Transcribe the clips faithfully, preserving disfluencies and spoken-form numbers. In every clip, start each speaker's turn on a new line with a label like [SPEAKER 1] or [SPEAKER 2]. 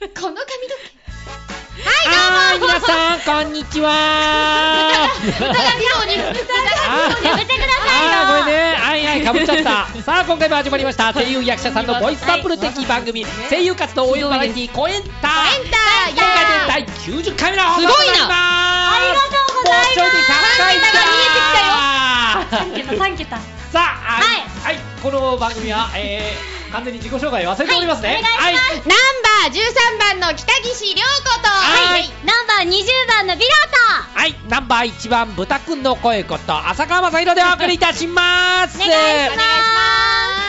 [SPEAKER 1] この髪の毛。
[SPEAKER 2] はい、どうも皆さん、こんにちはー。
[SPEAKER 1] 歌が妙に、歌が妙にやめてくださいよ。
[SPEAKER 2] あー、ごめんね。はいはい、かぶっちゃった。さあ、今回も始まりました。声優役者さんのボイスサンプル的番組、声優活動応援バラエティーコエンター。
[SPEAKER 1] コエンター。
[SPEAKER 2] 今回でだいきゅうじゅっかいめの放送でございます。
[SPEAKER 3] ありがとうございます。
[SPEAKER 2] もうちょいでひゃっかいじゃ
[SPEAKER 3] さん桁さん桁。
[SPEAKER 2] さあ、はい、はい、この番組は、えー、完全に自己紹介忘れておりますね。
[SPEAKER 3] はい、お願いします。
[SPEAKER 1] ナンバーじゅうさんばんの北岸涼子と、
[SPEAKER 2] はい、
[SPEAKER 3] ナンバーにじゅうばんのビラー
[SPEAKER 2] はい、ナンバーいちばん豚くんの声こと浅川雅宏でお送りいたします
[SPEAKER 3] お願いします。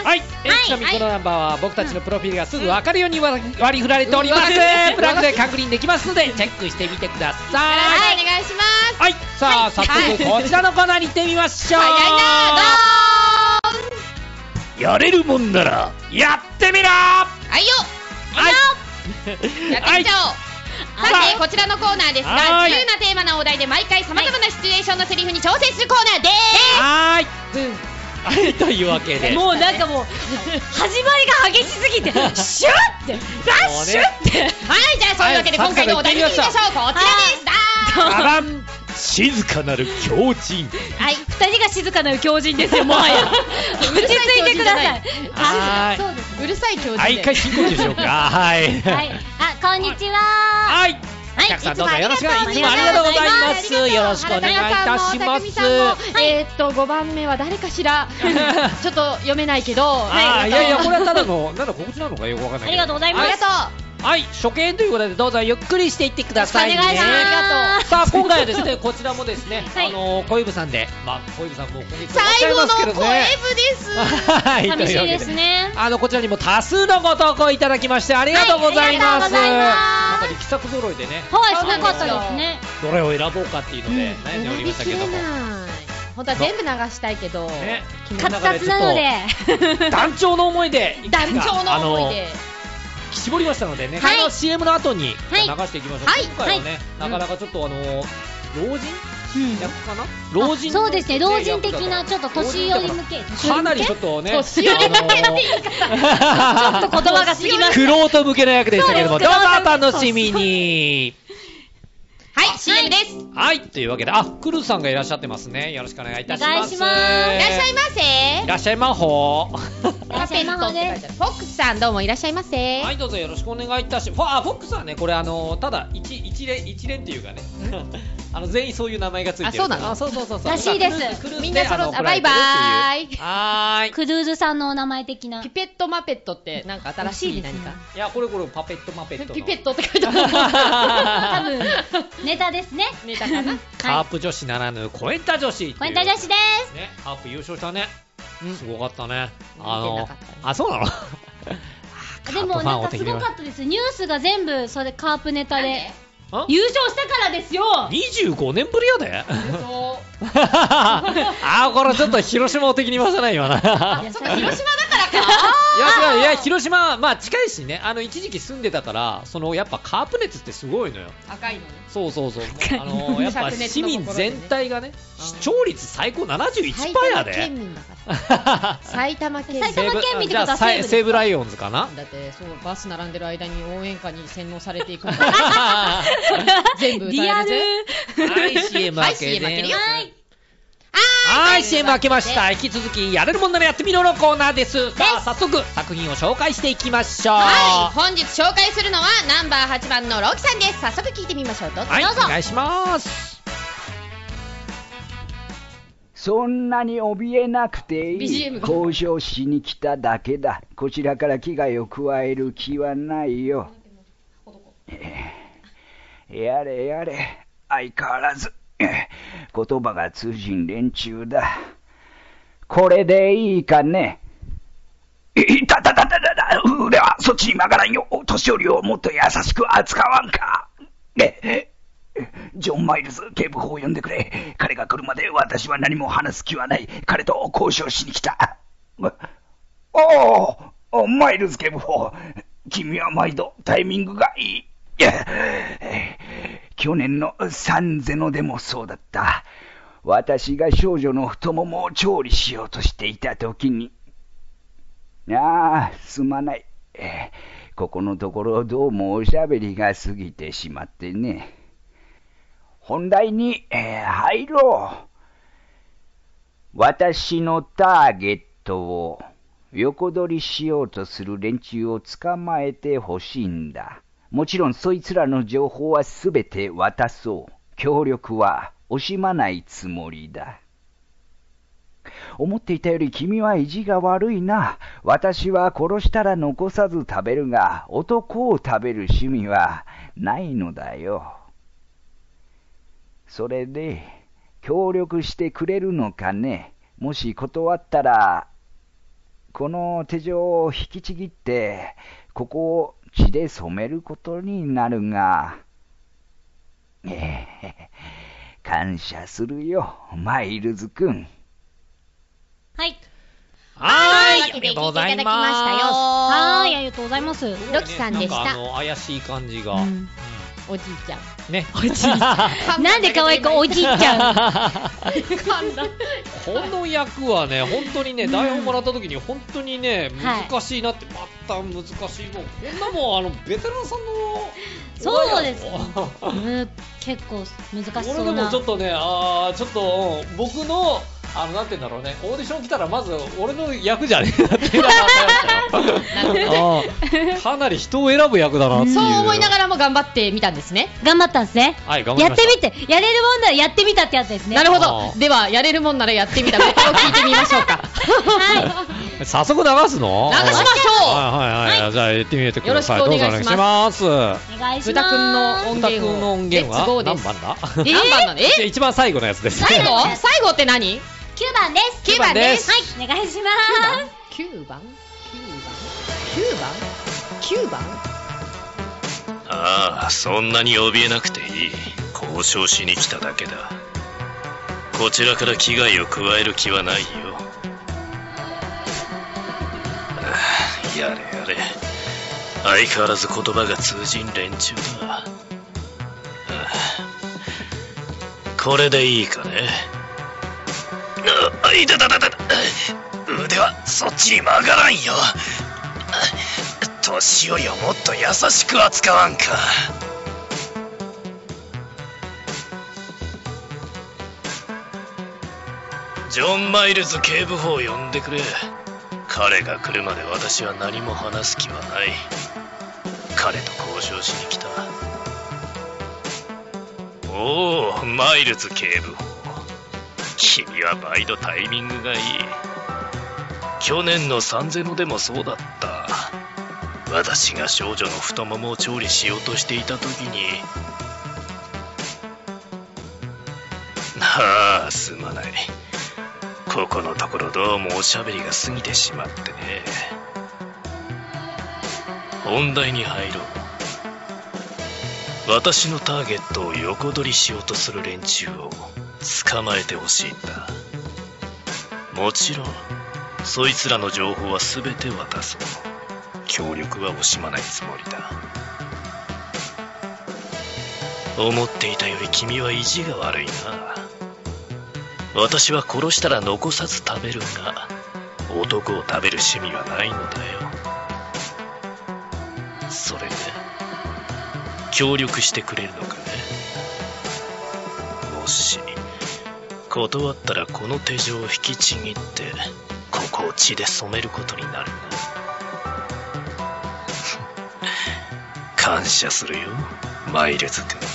[SPEAKER 2] はい、えー、ちなみにこのナンバーは僕たちのプロフィールがすぐ分かるように割り振られております。プラグで確認できますのでチェックしてみてください。
[SPEAKER 1] はい、お願いします。
[SPEAKER 2] はい、さあ、はい、早速こちらのコーナーに行ってみましょう。
[SPEAKER 1] 早いなー、どーん。
[SPEAKER 2] やれるもんならやってみろー。
[SPEAKER 1] はいよ、
[SPEAKER 2] はい、
[SPEAKER 1] やってみちゃおう。はいさて、こちらのコーナーですが、自由なテーマのお題で毎回さまざまなシチュエーションのセリフに挑戦するコーナーでーす。
[SPEAKER 2] はーい、はい、というわけで
[SPEAKER 3] もうなんかもう始まりが激しすぎてシュッってダッシュって、
[SPEAKER 1] はい、じゃあそういうわけで今回のお題に行ってみましょう。こちらです。
[SPEAKER 2] ババン、静かなる狂人。
[SPEAKER 3] はい、二人が静かなる狂人ですよ、もはや。落ち着いてください。
[SPEAKER 2] はい、
[SPEAKER 3] そうですね。
[SPEAKER 1] うるさい狂人で。
[SPEAKER 2] はい、一回深呼吸しようか。はい。
[SPEAKER 3] はい、あ、こんにちは。
[SPEAKER 2] はい。お客さんどうぞよろしくお願いします。いつもありがとうございます。よろしくお願いいたします。
[SPEAKER 1] えーっとごばんめは誰かしら。ちょっと読めないけど。
[SPEAKER 2] あ、いやいや、これはただのなんだ告知なのかよくわかんない。
[SPEAKER 3] ありがとうございます。
[SPEAKER 1] ありがとう。
[SPEAKER 2] はい、初見ということでどうぞゆっくりしていってくださいね。
[SPEAKER 1] お願いします。ありがとう。
[SPEAKER 2] さあ、今回はですね、こちらもですね、
[SPEAKER 3] はい、
[SPEAKER 2] あの小籔さんで、まあ小籔さんもう今月終わっちゃ
[SPEAKER 1] 最後の
[SPEAKER 2] いますけどね。
[SPEAKER 1] 小籔です。
[SPEAKER 2] はい、
[SPEAKER 3] 寂しいですね。
[SPEAKER 2] あのこちらにも多数のご投稿いただきましてありがとうございます。
[SPEAKER 3] はい、ありがとうございます。
[SPEAKER 2] なんか力作揃いでね。
[SPEAKER 3] はい、すごかったですね。
[SPEAKER 2] どれを選ぼうかっていうので悩んでおりましたけども。
[SPEAKER 1] 本当は全部流したいけど、
[SPEAKER 2] ね、
[SPEAKER 3] カツカツなので
[SPEAKER 2] 団長の思いで
[SPEAKER 1] 団長の思いで
[SPEAKER 2] 絞りましたのでね、
[SPEAKER 3] はい、
[SPEAKER 2] あの シーエム の後に流
[SPEAKER 3] はい
[SPEAKER 2] していきましょう。
[SPEAKER 1] はい、
[SPEAKER 2] 今回はね、はい、なかなかちょっとあの老人、うん、役かな、老人、
[SPEAKER 3] そうですね、老人的なちょっと年寄り向け、
[SPEAKER 2] かなりちょっとね、
[SPEAKER 1] 年寄り向けっていうか、
[SPEAKER 3] ちょっと言葉が過ぎました。
[SPEAKER 2] クロート向けの役でしたけども、どうぞお楽しみに。
[SPEAKER 1] はい、シーエム です。
[SPEAKER 2] はい、というわけで、あ、クルさんがいらっしゃってますね。よろしくお願いいたします。
[SPEAKER 3] お願いします。
[SPEAKER 1] いらっしゃいませ。
[SPEAKER 2] いらっしゃいまほ
[SPEAKER 3] いらっしゃいまほです。
[SPEAKER 1] フォックスさんどうもいらっしゃいませ。
[SPEAKER 2] はい、どうぞよろしくお願いいたします。あ、フォックスはね、これあのただ一一連一連っていうかね、あの全員そういう名前がついてる。
[SPEAKER 1] あ、そうなの。
[SPEAKER 2] あ、そうそうそうそう。
[SPEAKER 3] らしいです。
[SPEAKER 1] みんな揃って、バイバーイ。
[SPEAKER 2] はーい。
[SPEAKER 3] クルーズさんのお名前的な。
[SPEAKER 1] ピペットマペットってなんか新しい何か。
[SPEAKER 2] いや、これこれパペットマペット。
[SPEAKER 1] ピペットって書いてある。
[SPEAKER 3] 多分ネタですね。
[SPEAKER 1] ネタかな。
[SPEAKER 2] カープ女子ならぬコエンタ女子。
[SPEAKER 3] コエンタ女子です。
[SPEAKER 2] ね、カープ優勝したね。すごかったね。あの、あ、そうなの。
[SPEAKER 3] でもなんかすごかったです。ニュースが全部それカープネタで。優勝したからですよ。
[SPEAKER 2] にじゅうごねんぶりやで。あー、これちょっと広島的に言わせないよな。
[SPEAKER 1] いや、それ広島だからか。
[SPEAKER 2] いや違う、いや広島まあ近いしね、あの一時期住んでたからそのやっぱカープ熱ってすごいのよ。
[SPEAKER 1] 赤いのね。
[SPEAKER 2] そうそうそう。あのやっぱ市民全体がね、視聴率最高 ななじゅういちパーセント やで。
[SPEAKER 1] 埼玉県民だから。埼玉県民。
[SPEAKER 3] 埼玉県民ってことは西武。
[SPEAKER 2] 西武ライオンズかな。
[SPEAKER 1] だってそうバス並んでる間に応援歌に洗脳されていく。全部歌えるぜ。
[SPEAKER 2] はい、シーエム 開けね。
[SPEAKER 3] はい。
[SPEAKER 2] はい、シーエム 開けました。引き続きやれるもんならやってみろのコーナーです。さあ早速作品を紹介していきましょう。
[SPEAKER 1] はい、本日紹介するのはナンバーはちばんのロキさんです。早速聞いてみましょう。どうぞ。はい、
[SPEAKER 2] お願いします。
[SPEAKER 4] そんなに怯えなくていい。
[SPEAKER 1] ビージーエム
[SPEAKER 4] 交渉しに来ただけだ。こちらから危害を加える気はないよ。やれやれ、相変わらず言葉が通じん連中だ。これでいいかね。いたたたたたた、俺はそっちに曲がらんよ。年寄りをもっと優しく扱わんか。えジョン・マイルズ警部補を呼んでくれ。彼が来るまで私は何も話す気はない。彼と交渉しに来た。おお、マイルズ警部補、君は毎度タイミングがいい。去年のサンゼノでもそうだった。私が少女の太ももを調理しようとしていた時に。ああ、すまない。 ここのところどうもおしゃべりが過ぎてしまってね。本題に、えー、入ろう。私のターゲットを横取りしようとする連中を捕まえてほしいんだ。もちろんそいつらの情報はすべて渡そう。協力は惜しまないつもりだ。思っていたより君は意地が悪いな。私は殺したら残さず食べるが、男を食べる趣味はないのだよ。それで、協力してくれるのかね。もし断ったら、この手錠を引きちぎって、ここを血で染めることになるが、ええ、感謝するよ、マイルズ君。
[SPEAKER 3] はい。
[SPEAKER 2] はーい、ありがとうございます。
[SPEAKER 3] はーい、ありがとうございます。
[SPEAKER 1] ロキさんでした。
[SPEAKER 2] なんかあの怪しい感じが。うん
[SPEAKER 1] おじいちゃん
[SPEAKER 2] ね、
[SPEAKER 3] おじいちゃんなんで可愛いかおじいちゃん
[SPEAKER 2] この役はね、本当にね、台本もらった時に本当にね、難しいなって、また難しい、もうこんなもんあのベテランさんの
[SPEAKER 3] そうですうん結構難しそうな。
[SPEAKER 2] 俺でもちょっとね、あーちょっと僕のあのなんて言うんだろうね、オーディション来たらまず俺の役じゃねえなっていうのがあかなり人を選ぶ役だなっていう。
[SPEAKER 1] そう思いながらも頑張ってみたんですね。
[SPEAKER 3] 頑張ったんですね。
[SPEAKER 2] はい頑張りました。
[SPEAKER 3] やってみて、やれるもんならやってみたってやつですね。
[SPEAKER 1] なるほど。ではやれるもんならやってみた。これを聞いてみましょうか。
[SPEAKER 3] はい。
[SPEAKER 2] 早速流すの？
[SPEAKER 1] 流しましょう。
[SPEAKER 2] はいはいはい。じゃあやってみてください。
[SPEAKER 1] よろしくお願いします。
[SPEAKER 3] お願いします。
[SPEAKER 1] 豚くんの音源を。
[SPEAKER 2] 豚くんの音源は何番だ？
[SPEAKER 1] 何番なの？え？
[SPEAKER 2] 一番最後のやつです。
[SPEAKER 1] 最後？最後って何？
[SPEAKER 3] きゅうばんです。
[SPEAKER 1] きゅうばんです。
[SPEAKER 3] はい、お願いします。
[SPEAKER 1] きゅうばん？きゅうばん？きゅうばん？
[SPEAKER 5] ああ、そんなに怯えなくていい。交渉しに来ただけだ。こちらから危害を加える気はないよ。ああ、やれやれ。相変わらず言葉が通じん連中だ。ああ、これでいいかね。あ、いたたたたた。腕はそっちに曲がらんよ。年寄りをもっと優しく扱わんか。ジョン・マイルズ警部補を呼んでくれ。彼が来るまで私は何も話す気はない。彼と交渉しに来た。おお、マイルズ警部補。君は毎度タイミングがいい。去年のサンゼノでもそうだった。私が少女の太ももを調理しようとしていた時に。ああ、すまない。ここのところどうもおしゃべりが過ぎてしまってね。本題に入ろう。私のターゲットを横取りしようとする連中を捕まえてほしいんだ。もちろんそいつらの情報は全て渡そう。協力は惜しまないつもりだ。思っていたより君は意地が悪いな。私は殺したら残さず食べるが、男を食べる趣味はないのだよ。それで協力してくれるのかね。もし断ったらこの手錠を引きちぎってここを血で染めることになるな。感謝するよ、マイルズ君。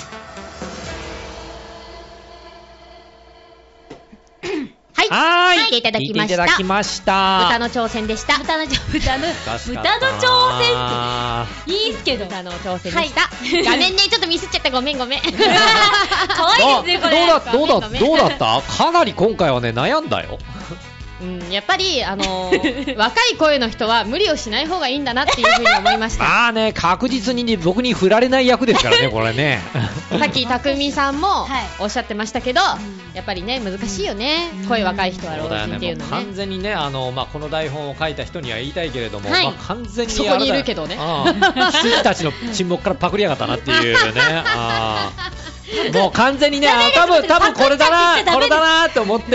[SPEAKER 1] はい、聞いていただきました。
[SPEAKER 2] 聞いていただきました。
[SPEAKER 1] 豚の挑戦でした。
[SPEAKER 3] 豚の豚の豚の挑戦っていいっすけど。
[SPEAKER 1] 豚の挑戦でした。画面ね、ちょっとミスっちゃった。ごめんごめん。可
[SPEAKER 3] 愛いですねこれ。
[SPEAKER 2] どうだどうだどうだった？かなり今回はね悩んだよ。
[SPEAKER 1] うん、やっぱり、あのー、若い声の人は無理をしない方がいいんだなっていうふうに思いました。
[SPEAKER 2] まあね、確実に、ね、僕に振られない役ですからね、これね。
[SPEAKER 1] さっき匠さんもおっしゃってましたけど、はい、やっぱりね難しいよね、うん、声若い人は老人っていうのね。
[SPEAKER 2] 完全にね、あの、まあ、この台本を書いた人には言いたいけれども、
[SPEAKER 1] はい、
[SPEAKER 2] まあ、完全に
[SPEAKER 1] そこにいるけどね、
[SPEAKER 2] 羊たちの沈黙からパクりやがったなっていうね。あもう完全にね、あ多分多分これだなこれだなって思って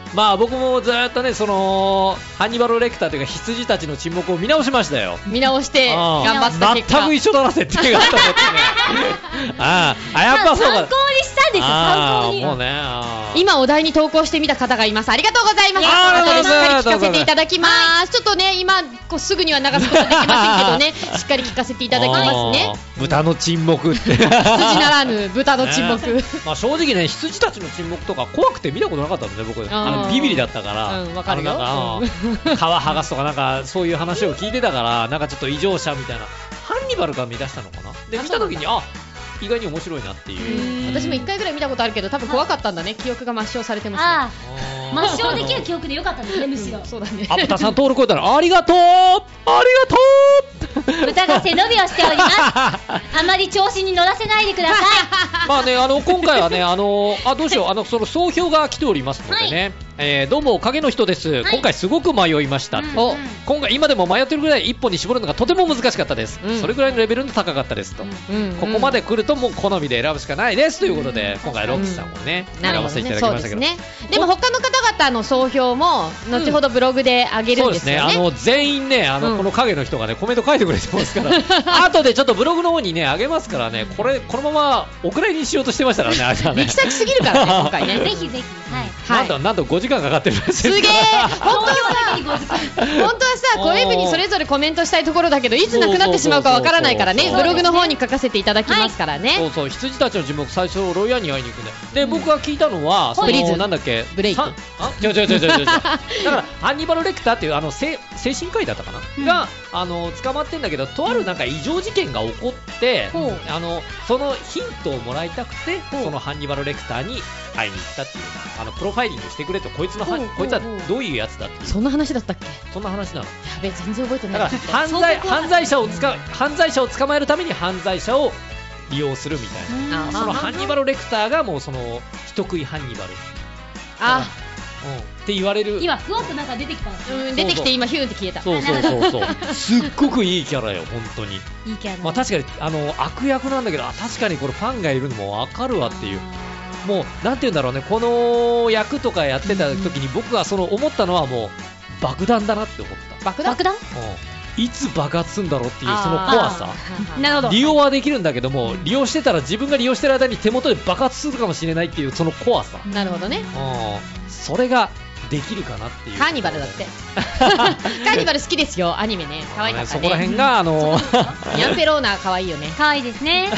[SPEAKER 2] まあ僕もずっとね、そのハンニバル・レクターというか羊たちの沈黙を見直しましたよ。
[SPEAKER 1] 見直して頑張った結果
[SPEAKER 2] 全く一緒だな設定があったのってね。ああ、やっぱそうか。
[SPEAKER 3] 参考にしたんですよ、参考に。
[SPEAKER 2] もうね、
[SPEAKER 1] 今お題に投稿してみた方がいます。ありがとうございます。
[SPEAKER 2] あ
[SPEAKER 1] 後でしっかり聞かせていただきます。ちょっとね、今こうすぐには流すことできませんけどね、しっかり聞かせていただきますね。
[SPEAKER 2] 豚の沈黙って
[SPEAKER 1] 羊ならぬ豚の沈黙、ね、
[SPEAKER 2] まあ正直ね、羊たちの沈黙とか怖くて見たことなかったんで、僕あのビビリだったから、
[SPEAKER 1] うん、わかるよ。
[SPEAKER 2] 皮剥がすとかなんかそういう話を聞いてたから、なんかちょっと異常者みたいな、ハンニバルが見出したのかな。で見た時にあ意外に面白いなっていう。
[SPEAKER 1] 私もいっかいぐらい見たことあるけど、多分怖かったんだね。記憶が抹消されてますね。
[SPEAKER 3] 抹消できる記憶でよかったんですね、むしろ。
[SPEAKER 1] そうだね。
[SPEAKER 2] あ、豚さん登録超えたらありがとう、ありがとう。
[SPEAKER 3] 豚が背伸びをしております。あまり調子に乗らせないでください。
[SPEAKER 2] まあね、あの今回はね、あのあどうしよう、あのその総評が来ておりますのでね、はい、えー、どうも影の人です、はい、今回すごく迷いました、うん、お今回今でも迷ってるぐらい一本に絞るのがとても難しかったです、うん、それぐらいのレベルの高かったですと、うん、ここまで来るともう好みで選ぶしかないですということで、うん、今回ロッキーさんをね、うん、選ばせていただきましたけど、
[SPEAKER 1] ね、でも他の方々の総評も後ほどブログで上げるんですよね、
[SPEAKER 2] うん、そうですね、あの全員ね、あの、うん、この影の人がねコメント書いてくれてますから後でちょっとブログの方にね上げますからね、これこのままお蔵入りにしようとしてましたからね、あれはね
[SPEAKER 1] 行き先すぎるからね今回ね
[SPEAKER 3] ぜひぜひ、はい、
[SPEAKER 2] なんとなんとごじかんかかってるらしいです。
[SPEAKER 1] すげえ、本当はさ、本当はさ、コエブにそれぞれコメントしたいところだけど、いつなくなってしまうかわからないからね、ブログの方に書かせていただきますからね。
[SPEAKER 2] そうそう、羊たちの沈黙、最初ロイヤーに会いに行くんだよ。で、僕が聞いたのは、そのなんだっけ、
[SPEAKER 1] ブレイク。
[SPEAKER 2] あ、違う違う違う違う違う。だからハンニバル・レクターっていうあの精神科医だったかながあの捕まってんだけど、とあるなんか異常事件が起こって、あのそのヒントをもらいたくて、そのハンニバル・レクターに会いに行ったっていう、あのプロファイリングしてくれと、こいつのこいつはどういうやつだっていう。
[SPEAKER 1] そんな話だったっけ？
[SPEAKER 2] そんな話なの。や
[SPEAKER 1] べ、全然覚えてない。
[SPEAKER 2] だから犯罪犯罪者を捕犯罪者を捕まえるために犯罪者を利用するみたいな。そのハンニバル・レクターがもうその人食いハンニバル。
[SPEAKER 1] あ。
[SPEAKER 2] うん、って言われる。
[SPEAKER 3] 今ふわっとなんか出てきたんですよ、
[SPEAKER 1] うん、出てきて今ヒューって消えた。
[SPEAKER 2] そうそうそうそうすっごくいいキャラよ本当に。
[SPEAKER 3] いいキャラ、ね、
[SPEAKER 2] まあ確かにあの悪役なんだけど、あ確かにこれファンがいるのも分かるわっていう。もうなんて言うんだろうね、この役とかやってた時に僕がその思ったのはもう爆弾だなって思った。
[SPEAKER 1] 爆弾？爆弾？
[SPEAKER 2] うん、いつ爆発するんだろうっていうその怖さ。
[SPEAKER 1] なるほど。
[SPEAKER 2] 利用はできるんだけども、利用してたら自分が利用してる間に手元で爆発するかもしれないっていうその怖さ。
[SPEAKER 1] なるほどね。
[SPEAKER 2] うん、それができるかなっていう。
[SPEAKER 1] カーニバルだってカーニバル好きですよ、アニメね、可愛かったね。
[SPEAKER 2] そこら辺があの
[SPEAKER 1] ニャンペローナ可愛いよね。
[SPEAKER 3] 可愛いですね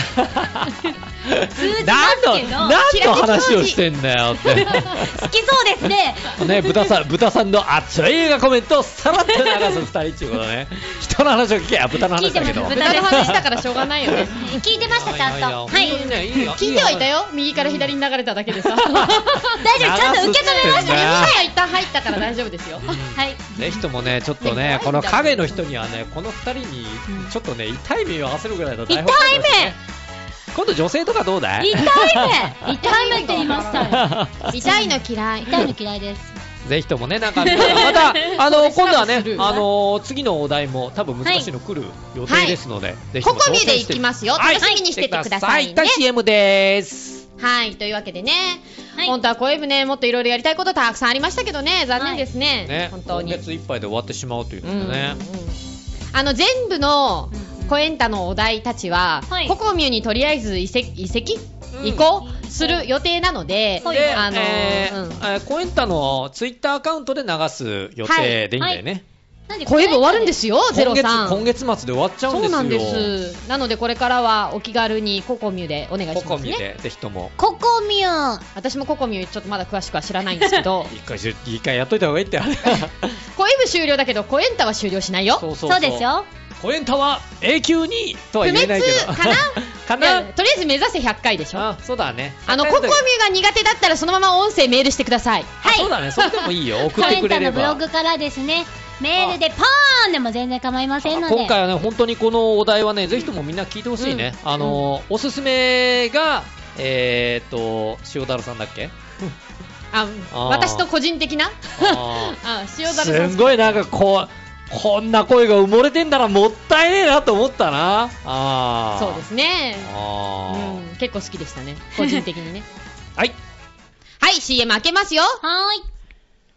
[SPEAKER 2] 何の何の話をしてんだよって
[SPEAKER 3] 好きそうですね
[SPEAKER 2] ね、豚さん豚さんの熱い映画コメントをさらっと流すふたりっていうことね。人の話を聞けや、豚の話だけど。
[SPEAKER 1] 豚の話だからしょうがないよね
[SPEAKER 3] 聞いてましたちゃんと。はい、
[SPEAKER 1] 聞いてはいたよ、右から左に流れただけでさ大丈
[SPEAKER 3] 夫、ちゃんと受け止めましたね。
[SPEAKER 1] 今一旦入ったから大丈夫ですよ、うん、
[SPEAKER 3] はい。
[SPEAKER 2] ぜひともね、ちょっとね、この影の人にはね、このふたりにちょっとね、痛い目を合わせるぐらいの台本、ね、
[SPEAKER 3] 痛い目。
[SPEAKER 2] 今度女性とかどうだい？
[SPEAKER 3] 痛い目痛い目って言いましたよ
[SPEAKER 1] 痛いの嫌い。
[SPEAKER 3] 痛いの嫌いです。
[SPEAKER 2] ぜひともね、なんかまたあの今度はね、あの次のお題も多分難しいの来る予定ですので、はい、ぜひとも
[SPEAKER 1] ココミでいきますよ。楽しみにしててくださいね。
[SPEAKER 2] はい、シーエム です。
[SPEAKER 1] はい、というわけでね、はい、本当はコエブね、もっといろいろやりたいことたくさんありましたけどね、残念ですね。はい、ね、本当に。今月いっぱいで終わってしまうということでね。うんうん、あの全部のコエンタのお題たちは、はい、ココミュにとりあえず移籍、移籍、うん、移行する予定なので、
[SPEAKER 2] で、あのーえーうん、コエンタのツイッターアカウントで流す予定でいいんだよね。はいはい、
[SPEAKER 1] コエブ終わるんですよ、ゼロさん。
[SPEAKER 2] 今月末で終わっちゃうんですよ。
[SPEAKER 1] そうなんです。なのでこれからはお気軽にココミュでお願いしますね。
[SPEAKER 2] ココミュでぜひとも。
[SPEAKER 3] ココミュ。
[SPEAKER 1] 私もココミュちょっとまだ詳しくは知らないんですけど。
[SPEAKER 2] 一回一回やっといた方がいいってあれ。
[SPEAKER 1] コエブ終了だけどコエンタは終了しないよ。
[SPEAKER 3] そうそうそう。そうですよ。
[SPEAKER 2] コエンタは永久にとは言えないけど。
[SPEAKER 1] 不滅かな。かな。とりあえず目指せひゃっかいでしょ。
[SPEAKER 2] あ、そうだね。
[SPEAKER 1] あのココミュが苦手だったらそのまま音声メールしてください。
[SPEAKER 3] はい。
[SPEAKER 2] そうだね。それでもいいよ。送ってくれれば。
[SPEAKER 3] コエンタのブログからですね。メールでポーンでも全然構いませんので、
[SPEAKER 2] 今回はね本当にこのお題はねぜひともみんな聞いてほしいね、うん、あのーうん、おすすめがえー、っと塩だるさんだっけ
[SPEAKER 1] ああ私と個人的なあ
[SPEAKER 2] あ塩だるさんすんごいなんかこうこんな声が埋もれてんだらもったいねえなと思ったなあ
[SPEAKER 1] そうですねあ、うん、結構好きでしたね個人的にね
[SPEAKER 2] はい
[SPEAKER 1] はい シーエム 開けますよ。
[SPEAKER 3] はーい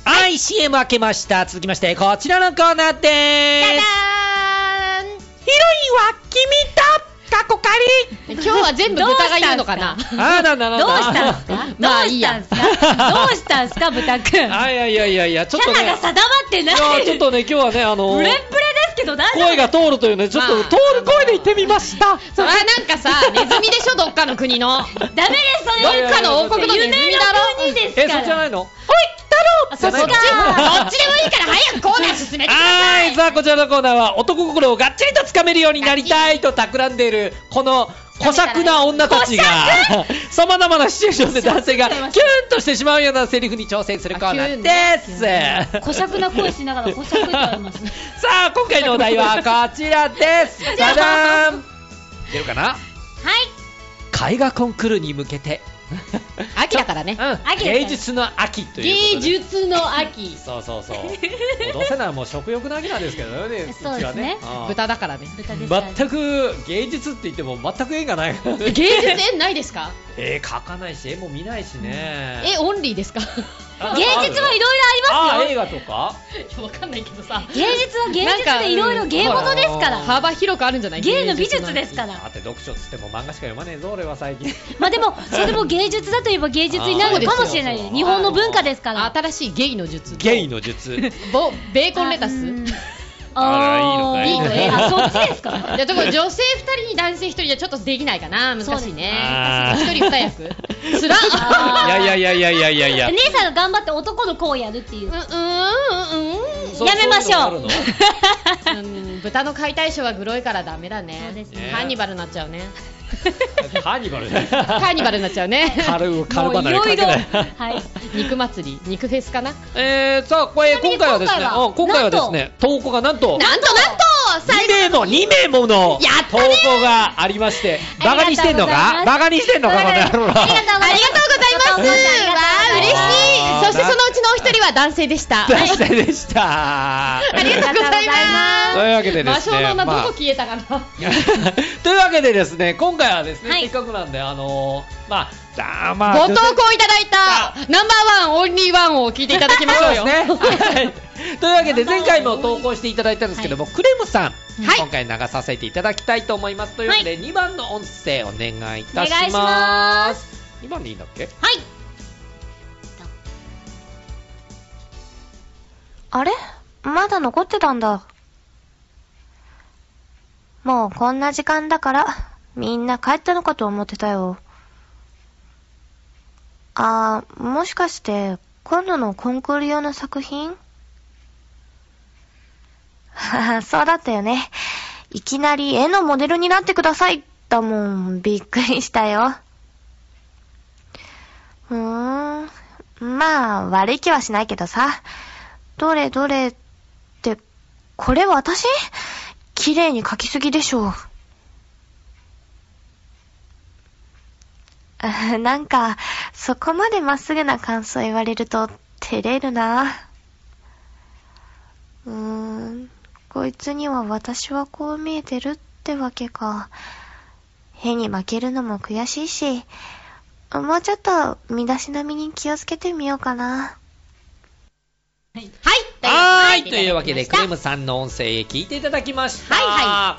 [SPEAKER 2] はい、シーエム 開けました。続きましてこちらのコーナーでーす。
[SPEAKER 1] じゃじゃーん。
[SPEAKER 2] ヒロインは君と過去仮。
[SPEAKER 1] 今日は全部豚が言うのかな。
[SPEAKER 3] あーなんだなんだ。どうしたんすか。まあいいや。どうしたんすか豚くん。
[SPEAKER 2] あいやいやいやいやちょっとね。
[SPEAKER 3] キャラが定まってない。
[SPEAKER 2] いやちょっとね今日はねあのー。
[SPEAKER 3] ブレッブレですけど大丈夫。
[SPEAKER 2] 声が通るというねちょっと通る声で言ってみました。
[SPEAKER 1] それはなんかさネズミでしょどっかの国の。ダメ
[SPEAKER 3] ですそ
[SPEAKER 1] れ。どっかの王国のネズミだろ。
[SPEAKER 2] えそっちじゃないの。
[SPEAKER 1] そっちそっちでもいいから早くコーナー進めてください。
[SPEAKER 2] はいさあこちらのコーナーは男心をがっちりとつかめるようになりたいと企んでいるこの小尺な女たちがさまざまなシチュエーションで男性がキュンとしてしまうようなセリフに挑戦するコーナーです。
[SPEAKER 3] 小尺な声しながら小尺ってありますね。
[SPEAKER 2] さあ今回のお題はこちらですじゃじゃーん。出るかな。はい絵画コンクールに向けて
[SPEAKER 1] 秋だからね、
[SPEAKER 2] うん、芸術の秋ということで
[SPEAKER 1] 芸術の秋
[SPEAKER 2] そうそうそうどうせならもう食欲の秋なんですけどね
[SPEAKER 3] そうですね
[SPEAKER 1] 豚だからね
[SPEAKER 2] 全く芸術って言っても全く縁がない
[SPEAKER 1] 芸術縁ないですか。
[SPEAKER 2] 絵描かないし絵も見ないしね。
[SPEAKER 1] 絵オンリーですか。
[SPEAKER 3] 芸術はいろいろありますよ。
[SPEAKER 2] あ映画とか
[SPEAKER 1] いやわかんないけどさ
[SPEAKER 3] 芸術は芸術でいろいろ芸物ですから
[SPEAKER 1] 幅広くあるんじゃない。
[SPEAKER 3] 芸の美術ですから。
[SPEAKER 2] だって読書っつっても漫画しか読まねえぞ俺は最近。
[SPEAKER 3] まあでもそれも芸術だといえば芸術になるのかもしれない。日本の文化ですから。
[SPEAKER 1] 新しいゲイの術。
[SPEAKER 2] ゲイの術
[SPEAKER 1] ボベーコンレタス。
[SPEAKER 2] あらいいのかいいの
[SPEAKER 3] あそっちですか。
[SPEAKER 1] いやでも女性ふたりに男性ひとりじゃちょっとできないかな。難しいね。ひとり二役つらっ。
[SPEAKER 2] いやいやいやいやいやいやいや
[SPEAKER 3] 姉さんが頑張って男の子をやるっていう。うんうん
[SPEAKER 1] うん
[SPEAKER 3] やめましょう。
[SPEAKER 1] うん豚の解体ショーはグロいからダメだね。そうですね。ハンニバルになっちゃうね。
[SPEAKER 2] ハーニバル
[SPEAKER 1] ハーニバルになっちゃうね。
[SPEAKER 2] カルカルバナでかけない。
[SPEAKER 3] はい。
[SPEAKER 1] 肉祭り肉フェスかな。
[SPEAKER 2] えー、さあこれ今回はですね今回はですね投稿がなんと
[SPEAKER 1] なんとなんと
[SPEAKER 2] にめいもにめいもの投稿がありましてバカにしてんのかバカにしてんのかこの野郎。ありがとうございます。わ
[SPEAKER 1] あ嬉しい。そしてそのうちのお一人は男性でした。
[SPEAKER 2] 男性でした。
[SPEAKER 1] ありがとうございます。
[SPEAKER 2] というわけでですね
[SPEAKER 1] 魔性の女どこ消えたかな。
[SPEAKER 2] というわけでですね今回はですねせっかくなんであのまああまあ
[SPEAKER 1] ご投稿いただいたナンバーワンオンリーワンを聞いていただきましょうよ。
[SPEAKER 2] というわけで前回も投稿していただいたんですけどもクレムさん今回流させていただきたいと思います。というわけでにばんの音声お願いいたします。にばんでいいんだっけ。
[SPEAKER 3] はい。
[SPEAKER 6] あれまだ残ってたんだ。もうこんな時間だからみんな帰ったのかと思ってたよ。あー、もしかして今度のコンクール用の作品？そうだったよね。いきなり絵のモデルになってくださいだもん。びっくりしたよ。うーん、まあ悪い気はしないけどさ。どれどれって、これ私？綺麗に描きすぎでしょう。なんか、そこまでまっすぐな感想言われると照れるな。うーん、こいつには私はこう見えてるってわけか。絵に負けるのも悔しいし、もうちょっと身だしなみに気をつけてみようかな。
[SPEAKER 1] はい。
[SPEAKER 2] はい。というわけで、クレムさんの音声聞いていただきました。はいはい。